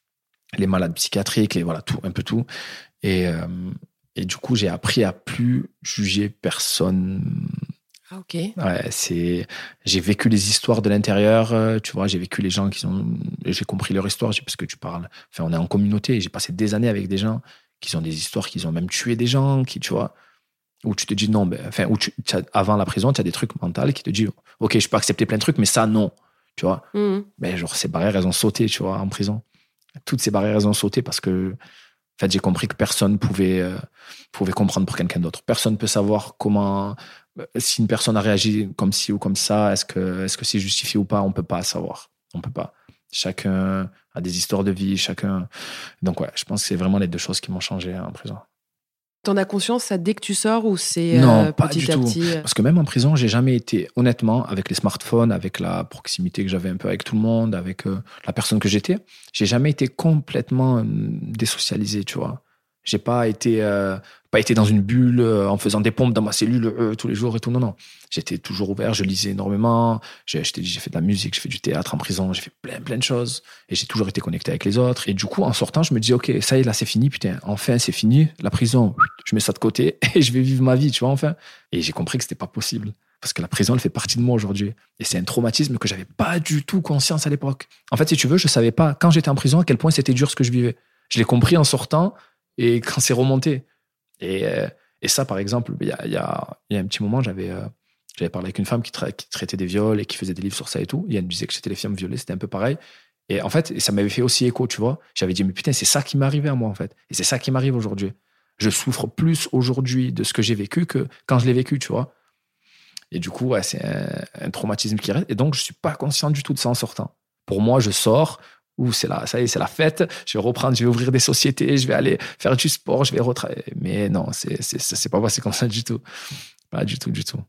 C: les malades psychiatriques, les, voilà, tout, un peu tout. Et, euh, et du coup, j'ai appris à plus juger personne.
B: Ah, ok.
C: Ouais, c'est, j'ai vécu les histoires de l'intérieur, euh, tu vois, j'ai vécu les gens qui ont, j'ai compris leur histoire, parce que tu parles, enfin, on est en communauté, et j'ai passé des années avec des gens qui ont des histoires, qui ont même tué des gens, qui, tu vois, où tu te dis non, ben, enfin, où tu, tu as, avant la prison, tu as des trucs mentaux qui te disent, OK, je peux accepter plein de trucs, mais ça, non, tu vois. Mmh. Ben, genre, ces barrières, elles ont sauté, tu vois, en prison. Toutes ces barrières, elles ont sauté parce que, en fait, j'ai compris que personne pouvait, euh, pouvait comprendre pour quelqu'un d'autre. Personne peut savoir comment, si une personne a réagi comme ci ou comme ça, est-ce que, est-ce que c'est justifié ou pas, on peut pas savoir. On peut pas. Chacun a des histoires de vie, chacun. Donc, ouais, je pense que c'est vraiment les deux choses qui m'ont changé en prison.
B: T'en as conscience, ça, dès que tu sors, ou c'est
C: non,
B: euh,
C: pas
B: petit
C: du
B: à
C: tout.
B: petit euh...
C: Parce que même en prison, j'ai jamais été, honnêtement, avec les smartphones, avec la proximité que j'avais un peu avec tout le monde, avec euh, la personne que j'étais, j'ai jamais été complètement euh, désocialisé, tu vois. J'ai pas été, euh, pas été dans une bulle euh, en faisant des pompes dans ma cellule euh, tous les jours et tout. Non, non. J'étais toujours ouvert, je lisais énormément. J'ai, j'ai, j'ai fait de la musique, j'ai fait du théâtre en prison, j'ai fait plein, plein de choses. Et j'ai toujours été connecté avec les autres. Et du coup, en sortant, je me disais, OK, ça y est, là, c'est fini, putain. Enfin, c'est fini. La prison, je mets ça de côté et je vais vivre ma vie, tu vois, enfin. Et j'ai compris que c'était pas possible. Parce que la prison, elle fait partie de moi aujourd'hui. Et c'est un traumatisme que j'avais pas du tout conscience à l'époque. En fait, si tu veux, je savais pas, quand j'étais en prison, à quel point c'était dur ce que je vivais. Je l'ai compris en sortant et quand c'est remonté. Et, euh, et ça, par exemple, il y a, y, a, y a un petit moment, j'avais, euh, j'avais parlé avec une femme qui, tra- qui traitait des viols et qui faisait des livres sur ça et tout. Et elle me disait que c'était les femmes violées, c'était un peu pareil. Et en fait, ça m'avait fait aussi écho, tu vois. J'avais dit, mais putain, c'est ça qui m'est arrivé à moi, en fait. Et c'est ça qui m'arrive aujourd'hui. Je souffre plus aujourd'hui de ce que j'ai vécu que quand je l'ai vécu, tu vois. Et du coup, ouais, c'est un, un traumatisme qui reste. Et donc, je suis pas conscient du tout de ça en sortant. Pour moi, je sors, ou c'est la, ça y est, c'est la fête, je vais reprendre, je vais ouvrir des sociétés, je vais aller faire du sport, je vais retravailler. Mais non, c'est, c'est, c'est pas passé comme ça du tout. Pas du tout, du tout.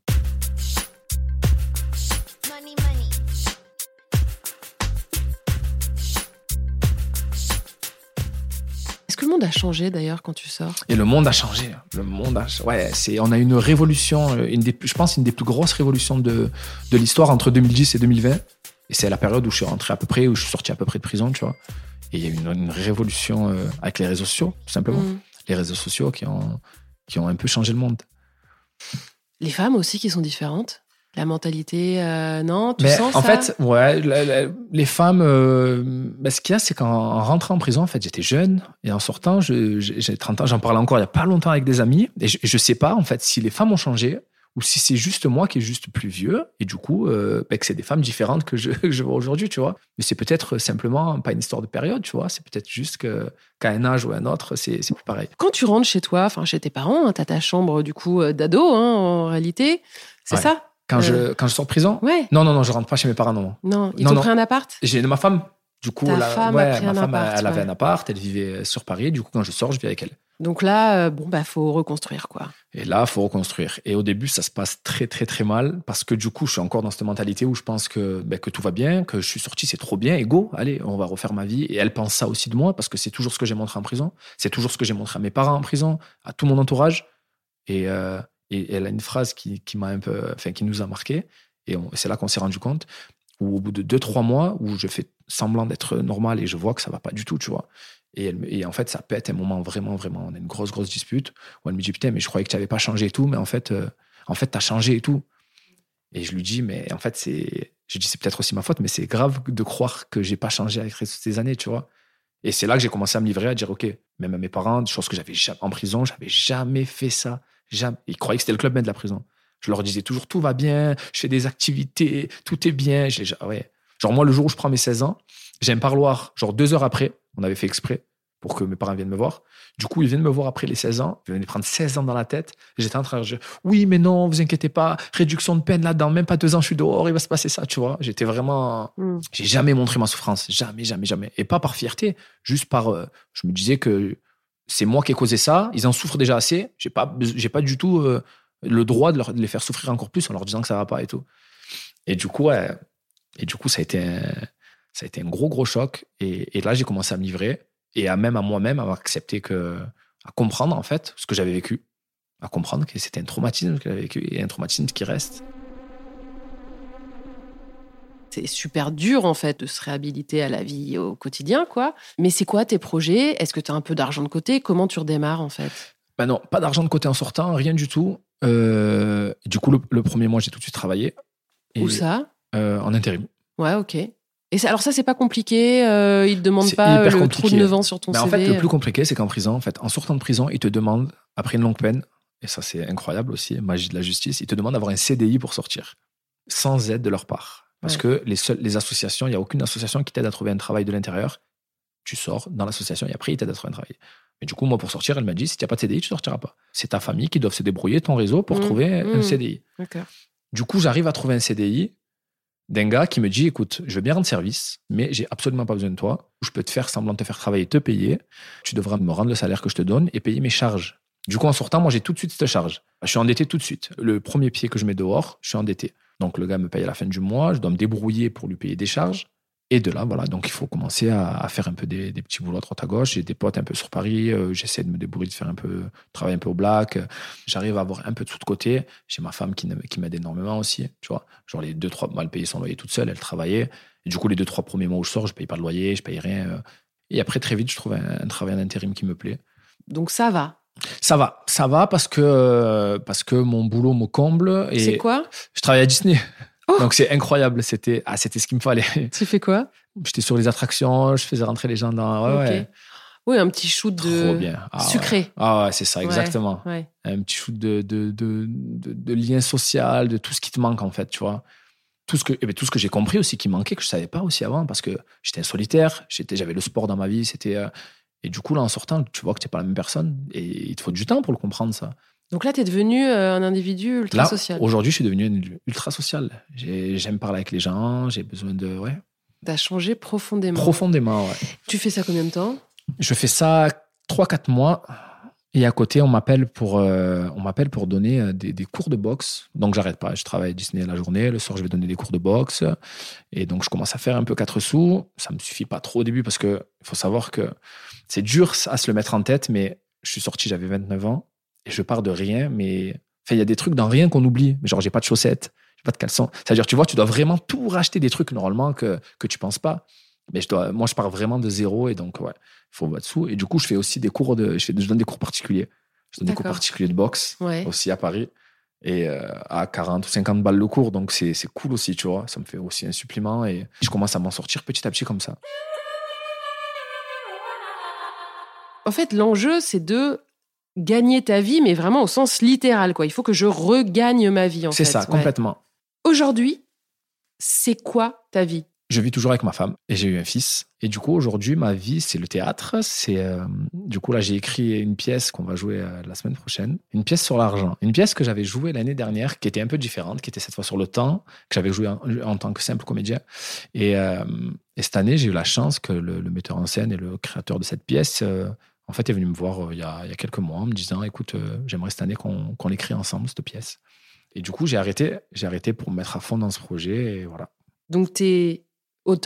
B: Est-ce que le monde a changé d'ailleurs quand tu sors?
C: Et le monde a changé. Le monde a, ouais, c'est, on a une révolution, une des, je pense, une des plus grosses révolutions de, de l'histoire entre deux mille dix et deux mille vingt. Et c'est la période où je suis rentré à peu près, où je suis sorti à peu près de prison, tu vois. Et il y a eu une, une révolution euh, avec les réseaux sociaux, tout simplement. Mmh. Les réseaux sociaux qui ont, qui ont un peu changé le monde.
B: Les femmes aussi qui sont différentes? La mentalité, euh, non, tu
C: mais
B: sens
C: en
B: ça?
C: En fait, ouais, la, la, les femmes, euh, bah, ce qu'il y a, c'est qu'en rentrant en prison, en fait, j'étais jeune, et en sortant, je, j'ai trente ans, j'en parlais encore il n'y a pas longtemps avec des amis, et je ne sais pas, en fait, si les femmes ont changé, ou si c'est juste moi qui est juste plus vieux, et du coup, euh, bah, que c'est des femmes différentes que je, que je vois aujourd'hui, tu vois. Mais c'est peut-être simplement pas une histoire de période, tu vois. C'est peut-être juste que, qu'à un âge ou à un autre, c'est, c'est plus pareil.
B: Quand tu rentres chez toi, enfin chez tes parents, hein, t'as ta chambre du coup d'ado, hein, en réalité, c'est ouais. ça
C: quand, euh... je, quand je sors de prison
B: ouais.
C: Non, non, non, je rentre pas chez mes parents, non.
B: Non, ils
C: non,
B: t'ont
C: non.
B: pris un appart?
C: J'ai ma femme, du coup,
B: Ta
C: la,
B: femme
C: ouais,
B: a pris
C: ma
B: un
C: femme,
B: appart,
C: elle avait
B: ouais.
C: un appart, elle vivait sur Paris, du coup, quand je sors, je vis avec elle.
B: Donc là, euh, bon, bah, faut reconstruire, quoi.
C: Et là, faut reconstruire. Et au début, ça se passe très, très, très mal parce que du coup, je suis encore dans cette mentalité où je pense que, ben, que tout va bien, que je suis sorti, c'est trop bien, et go, allez, on va refaire ma vie. Et elle pense ça aussi de moi parce que c'est toujours ce que j'ai montré en prison. C'est toujours ce que j'ai montré à mes parents en prison, à tout mon entourage. Et, euh, et elle a une phrase qui, qui m'a un peu, enfin, qui nous a marqué. Et on, c'est là qu'on s'est rendu compte où au bout de deux, trois mois où je fais semblant d'être normal et je vois que ça va pas du tout, tu vois. Et, elle, et en fait, ça pète un moment vraiment, vraiment. On a une grosse, grosse dispute où elle me dit, putain, mais je croyais que tu n'avais pas changé et tout, mais en fait, euh, en fait, tu as changé et tout. Et je lui dis, mais en fait, c'est, je dis, c'est peut-être aussi ma faute, mais c'est grave de croire que j'ai pas changé avec ces années, tu vois. Et c'est là que j'ai commencé à me livrer, à dire, OK, même à mes parents, des choses que j'avais jamais, en prison, j'avais jamais fait ça. Jamais. Ils croyaient que c'était le Club Med de la prison. Je leur disais toujours, tout va bien, je fais des activités, tout est bien. Je les, ouais. Genre, moi, le jour où je prends mes seize ans, j'ai un parloir, genre deux heures après, on avait fait exprès pour que mes parents viennent me voir. Du coup, ils viennent me voir après les seize ans. Ils venaient prendre seize ans dans la tête. J'étais en train de dire, oui, mais non, vous inquiétez pas, réduction de peine là-dedans, même pas deux ans, je suis dehors, il va se passer ça, tu vois. J'étais vraiment... Mm. J'ai jamais montré ma souffrance. Jamais, jamais, jamais. Et pas par fierté, juste par... Euh, je me disais que c'est moi qui ai causé ça, ils en souffrent déjà assez, j'ai pas, j'ai pas du tout euh, le droit de, leur, de les faire souffrir encore plus en leur disant que ça va pas et tout. Et du coup, ouais, et du coup ça, a été un, ça a été un gros, gros choc. Et, et là, j'ai commencé à me livrer et à même à moi-même, à accepter que, à comprendre en fait ce que j'avais vécu, à comprendre que c'était un traumatisme que j'avais vécu et un traumatisme qui reste.
B: C'est super dur, en fait, de se réhabiliter à la vie au quotidien, quoi. Mais c'est quoi tes projets ? Est-ce que tu as un peu d'argent de côté ? Comment tu redémarres, en fait ?
C: Ben non, pas d'argent de côté en sortant, rien du tout. Euh, du coup, le, le premier mois, j'ai tout de suite travaillé. Et,
B: Où ça ?
C: euh, En intérim.
B: Ouais, ok. Et ça, alors ça, c'est pas compliqué euh, Ils te demandent c'est pas le trou de neuf ans sur ton
C: ben
B: C V ?
C: En fait, le plus compliqué, c'est qu'en prison, en fait, en sortant de prison, ils te demandent, après une longue peine, et ça, c'est incroyable aussi, magie de la justice, ils te demandent d'avoir un C D I pour sortir, sans aide de leur part. Parce ouais. que les, seules, les associations, il n'y a aucune association qui t'aide à trouver un travail de l'intérieur. Tu sors dans l'association et après, ils t'aident à trouver un travail. Mais du coup, moi, pour sortir, elle m'a dit, si tu n'as pas de C D I, tu ne sortiras pas. C'est ta famille qui doit se débrouiller, ton réseau, pour mmh, trouver mmh. un C D I.
B: Okay.
C: Du coup, j'arrive à trouver un C D I d'un gars qui me dit, écoute, je veux bien rendre service, mais j'ai absolument pas besoin de toi. Je peux te faire semblant de te faire travailler, te payer. Tu devras me rendre le salaire que je te donne et payer mes charges. Du coup, en sortant, moi, j'ai tout de suite cette charge. Je suis endetté tout de suite. Le premier pied que je mets dehors, je suis endetté. Donc, le gars me paye à la fin du mois. Je dois me débrouiller pour lui payer des charges. Et de là, voilà. Donc, il faut commencer à, à faire un peu des, des petits boulots à droite à gauche. J'ai des potes un peu sur Paris. Euh, j'essaie de me débrouiller, de faire un peu, travailler un peu au black. J'arrive à avoir un peu de sous de côté. J'ai ma femme qui, qui m'aide énormément aussi. Tu vois, genre les deux, trois mois, elle payait son loyer toute seule. Elle travaillait. Et du coup, les deux, trois premiers mois où je sors, je paye pas de loyer, je paye rien. Et après, très vite, je trouve un, un travail en intérim qui me plaît.
B: Donc, ça va.
C: Ça va, ça va parce que, parce que mon boulot me comble. Et
B: c'est quoi ?
C: Je travaille à Disney.
B: Oh,
C: donc c'est incroyable. C'était, ah, c'était ce qu'il me fallait.
B: Tu fais quoi ?
C: J'étais sur les attractions, je faisais rentrer les gens dans. Ouais,
B: okay.
C: ouais.
B: Oui, un petit shoot de.
C: Trop bien. Ah,
B: sucré.
C: Ouais. Ah ouais, c'est ça, exactement.
B: Ouais, ouais.
C: Un petit shoot de, de, de, de, de lien social, de tout ce qui te manque en fait, tu vois. Tout ce que, eh bien, tout ce que j'ai compris aussi qui manquait, que je savais pas aussi avant, parce que j'étais un solitaire, j'étais, j'avais le sport dans ma vie, c'était. Euh, Et du coup, là, en sortant, tu vois que tu n'es pas la même personne. Et il te faut du temps pour le comprendre, ça.
B: Donc là, tu es devenu un individu ultra
C: là,
B: social.
C: Aujourd'hui, je suis devenu un ultra social. J'ai, j'aime parler avec les gens, j'ai besoin de... Ouais.
B: Tu as changé profondément.
C: Profondément, ouais.
B: Tu fais ça combien de temps ?
C: Je fais ça trois quatre mois. Et à côté, on m'appelle pour, euh, on m'appelle pour donner des, des cours de boxe. Donc, j'arrête pas. Je travaille à Disney la journée. Le soir, je vais donner des cours de boxe. Et donc, je commence à faire un peu quatre sous. Ça me suffit pas trop au début parce que il faut savoir que c'est dur à se le mettre en tête. Mais je suis sorti, j'avais vingt-neuf ans. Et je pars de rien. Mais enfin, il y a des trucs dans rien qu'on oublie. Genre, j'ai pas de chaussettes, j'ai pas de caleçon. C'est-à-dire, tu vois, tu dois vraiment tout racheter des trucs normalement que, que tu penses pas. Mais je dois, moi, je pars vraiment de zéro. Et donc, ouais, il faut battre dessous. Et du coup, je fais aussi des cours de, je, fais, je donne des cours particuliers. Je donne D'accord. des cours particuliers de boxe, ouais. aussi à Paris. Et euh, à quarante ou cinquante balles le cours. Donc, c'est, c'est cool aussi, tu vois. Ça me fait aussi un supplément. Et je commence à m'en sortir petit à petit comme ça.
B: En fait, l'enjeu, c'est de gagner ta vie, mais vraiment au sens littéral, quoi. Il faut que je regagne ma vie, en
C: c'est
B: fait.
C: C'est ça, ouais. complètement.
B: Aujourd'hui, c'est quoi ta vie ?
C: Je vis toujours avec ma femme et j'ai eu un fils. Et du coup, aujourd'hui, ma vie, c'est le théâtre. C'est, euh, du coup, là, j'ai écrit une pièce qu'on va jouer euh, la semaine prochaine. Une pièce sur l'argent. Une pièce que j'avais jouée l'année dernière, qui était un peu différente, qui était cette fois sur le temps, que j'avais jouée en, en tant que simple comédien. Et, euh, et cette année, j'ai eu la chance que le, le metteur en scène et le créateur de cette pièce, euh, en fait, est venu me voir euh, il, y a, il y a quelques mois en me disant, écoute, euh, j'aimerais cette année qu'on, qu'on l'écrit ensemble, cette pièce. Et du coup, j'ai arrêté, j'ai arrêté pour me mettre à fond dans ce projet. Et voilà.
B: Donc, t'es... Auteur ?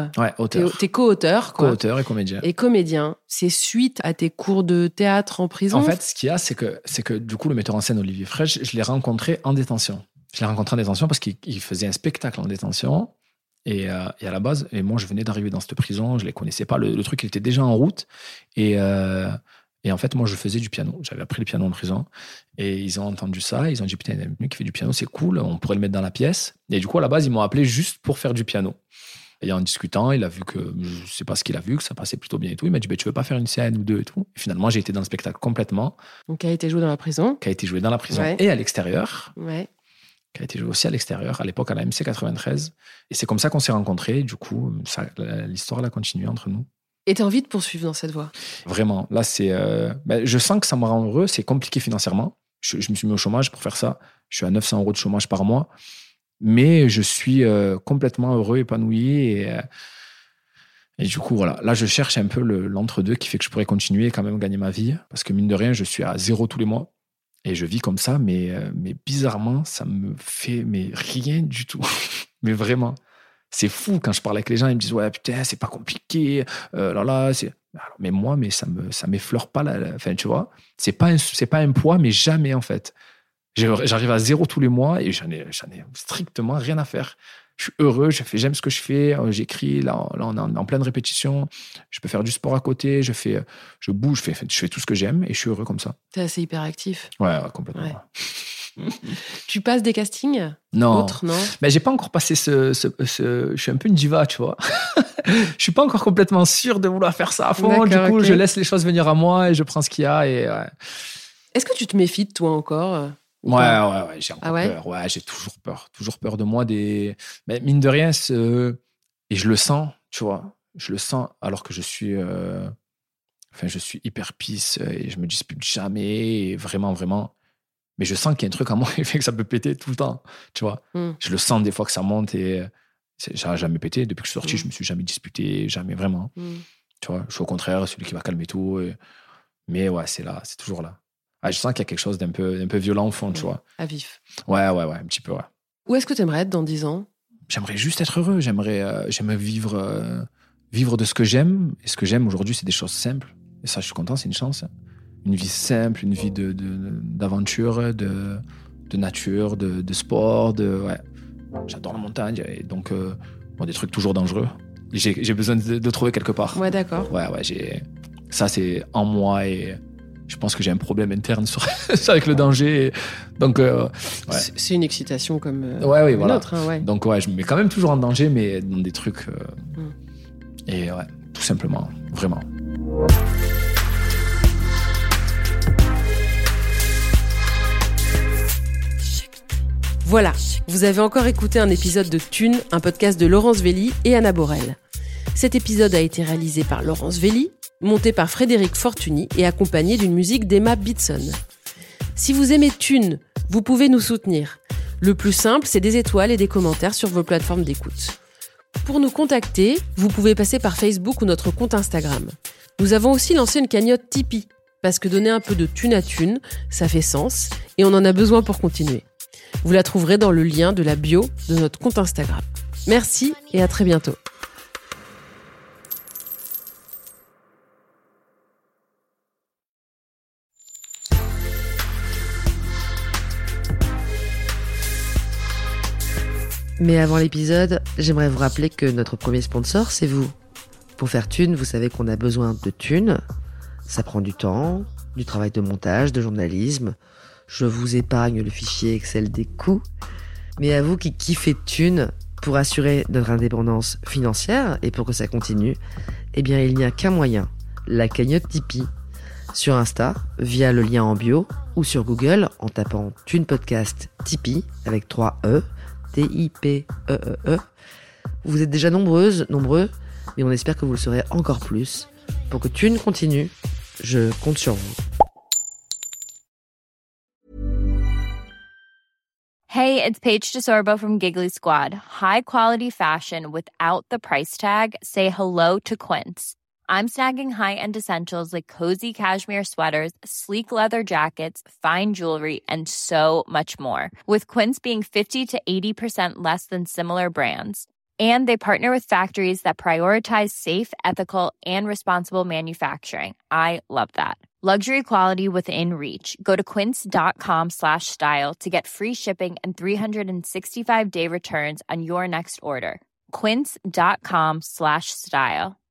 C: Ouais, auteur.
B: T'es, t'es co-auteur, quoi.
C: Co-auteur et comédien.
B: Et comédien. C'est suite à tes cours de théâtre en prison ?
C: En fait, ce qu'il y a, c'est que, c'est que du coup, le metteur en scène, Olivier Fraîche, je l'ai rencontré en détention. Je l'ai rencontré en détention parce qu'il il faisait un spectacle en détention. Et, euh, et à la base, et moi, je venais d'arriver dans cette prison, je ne les connaissais pas. Le, le truc, il était déjà en route. Et, euh, et en fait, moi, je faisais du piano. J'avais appris le piano en prison. Et ils ont entendu ça. Ils ont dit, putain, il y a un mec qui fait du piano, c'est cool, on pourrait le mettre dans la pièce. Et du coup, à la base, ils m'ont appelé juste pour faire du piano. Et en discutant, il a vu que, je ne sais pas ce qu'il a vu, que ça passait plutôt bien et tout. Il m'a dit, bah, tu veux pas faire une scène ou deux et tout. Et finalement, j'ai été dans le spectacle complètement.
B: Donc, qui a été joué dans la prison.
C: Qui a été joué dans la prison ouais. et à l'extérieur.
B: Ouais.
C: qui a été joué aussi à l'extérieur, à l'époque à la M C quatre-vingt-treize. Et c'est comme ça qu'on s'est rencontrés. Du coup, ça, l'histoire elle a continué entre nous.
B: Et tu as envie de poursuivre dans cette voie?
C: Vraiment. Là, c'est, euh, ben, je sens que ça me rend heureux. C'est compliqué financièrement. Je, je me suis mis au chômage pour faire ça. Je suis à neuf cents euros de chômage par mois. Mais je suis euh, complètement heureux, épanoui. Et, euh, et du coup, voilà. Là, je cherche un peu le, l'entre-deux qui fait que je pourrais continuer et quand même gagner ma vie. Parce que mine de rien, je suis à zéro tous les mois. Et je vis comme ça. Mais, euh, mais bizarrement, ça me fait mais rien du tout. Mais vraiment. C'est fou quand je parle avec les gens, ils me disent ouais putain c'est pas compliqué, euh, là là c'est. Alors, mais moi mais ça me ça m'effleure pas la, la... enfin tu vois, c'est pas un, c'est pas un poids mais jamais en fait. J'arrive à zéro tous les mois et j'en ai j'en ai strictement rien à faire. Je suis heureux, je fais j'aime ce que je fais, j'écris là, là on est en, en pleine répétition, je peux faire du sport à côté, je fais je bouge, je fais je fais tout ce que j'aime et je suis heureux comme ça.
B: T'es assez hyperactif.
C: Ouais, ouais complètement. Ouais.
B: Tu passes des castings?
C: Non.
B: Autres, non.
C: Mais j'ai pas encore passé ce, ce, ce. Je suis un peu une diva, tu vois. Je suis pas encore complètement sûr de vouloir faire ça à fond.
B: D'accord,
C: du coup,
B: okay.
C: je laisse les choses venir à moi et je prends ce qu'il y a. Et ouais.
B: Est-ce que tu te méfies de toi encore?
C: Ouais, ouais, ouais. J'ai encore
B: ah ouais
C: peur. Ouais, j'ai toujours peur. Toujours peur de moi. Des. Mais mine de rien, c'est... et je le sens, tu vois. Je le sens alors que je suis. Euh... Enfin, je suis hyper peace et je me dispute jamais. Et vraiment, vraiment. Mais je sens qu'il y a un truc en moi qui fait que ça peut péter tout le temps, tu vois. Mm. Je le sens des fois que ça monte et ça n'a jamais pété. Depuis que je suis sorti, mm. je me suis jamais disputé, jamais vraiment. Mm. Tu vois, je suis au contraire celui qui va calmer tout. Et... Mais ouais, c'est là, c'est toujours là. Ah, je sens qu'il y a quelque chose d'un peu, d'un peu violent au fond, mm. tu vois.
B: À vif.
C: Ouais, ouais, ouais, un petit peu, ouais.
B: Où est-ce que tu aimerais être dans dix ans?
C: J'aimerais juste être heureux. J'aimerais, euh, j'aimerais vivre, euh, vivre de ce que j'aime. Et ce que j'aime aujourd'hui, c'est des choses simples. Et ça, je suis content, c'est une chance. Une vie simple, une vie de, de, d'aventure, de, de nature, de, de sport. De, ouais. J'adore la montagne, et donc euh, bon, des trucs toujours dangereux. J'ai, j'ai besoin de, de trouver quelque part.
B: Ouais, d'accord.
C: Ouais, ouais, j'ai... Ça, c'est en moi et je pense que j'ai un problème interne sur... avec le danger. Et... Donc, euh, ouais.
B: c'est, c'est une excitation comme euh,
C: ouais, oui,
B: une
C: voilà.
B: autre. Hein, ouais.
C: Donc, ouais, je me mets quand même toujours en danger, mais dans des trucs. Euh...
B: Mm.
C: Et ouais, tout simplement, vraiment.
B: Voilà, vous avez encore écouté un épisode de Thune, un podcast de Laurence Velli et Anna Borel. Cet épisode a été réalisé par Laurence Velli, monté par Frédéric Fortuny et accompagné d'une musique d'Emma Bitson. Si vous aimez Thune, vous pouvez nous soutenir. Le plus simple, c'est des étoiles et des commentaires sur vos plateformes d'écoute. Pour nous contacter, vous pouvez passer par Facebook ou notre compte Instagram. Nous avons aussi lancé une cagnotte Tipeee, parce que donner un peu de thune à thune, ça fait sens, et on en a besoin pour continuer. Vous la trouverez dans le lien de la bio de notre compte Instagram. Merci et à très bientôt. Mais avant l'épisode, j'aimerais vous rappeler que notre premier sponsor, c'est vous. Pour faire thune, vous savez qu'on a besoin de thune. Ça prend du temps, du travail de montage, de journalisme. Je vous épargne le fichier Excel des coûts. Mais à vous qui kiffez thune, pour assurer notre indépendance financière et pour que ça continue, eh bien il n'y a qu'un moyen, la cagnotte Tipeee. Sur Insta, via le lien en bio, ou sur Google en tapant Thune Podcast Tipeee avec trois E, T I P E E E. Vous êtes déjà nombreuses, nombreux, mais on espère que vous le serez encore plus. Pour que Thune continue, je compte sur vous.
D: Hey, it's Paige DeSorbo from Giggly Squad. High quality fashion without the price tag. Say hello to Quince. I'm snagging high-end essentials like cozy cashmere sweaters, sleek leather jackets, fine jewelry, and so much more. With Quince being fifty to eighty percent less than similar brands. And they partner with factories that prioritize safe, ethical, and responsible manufacturing. I love that. Luxury quality within reach. Go to quince.com slash style to get free shipping and three sixty-five day returns on your next order. Quince.com slash style.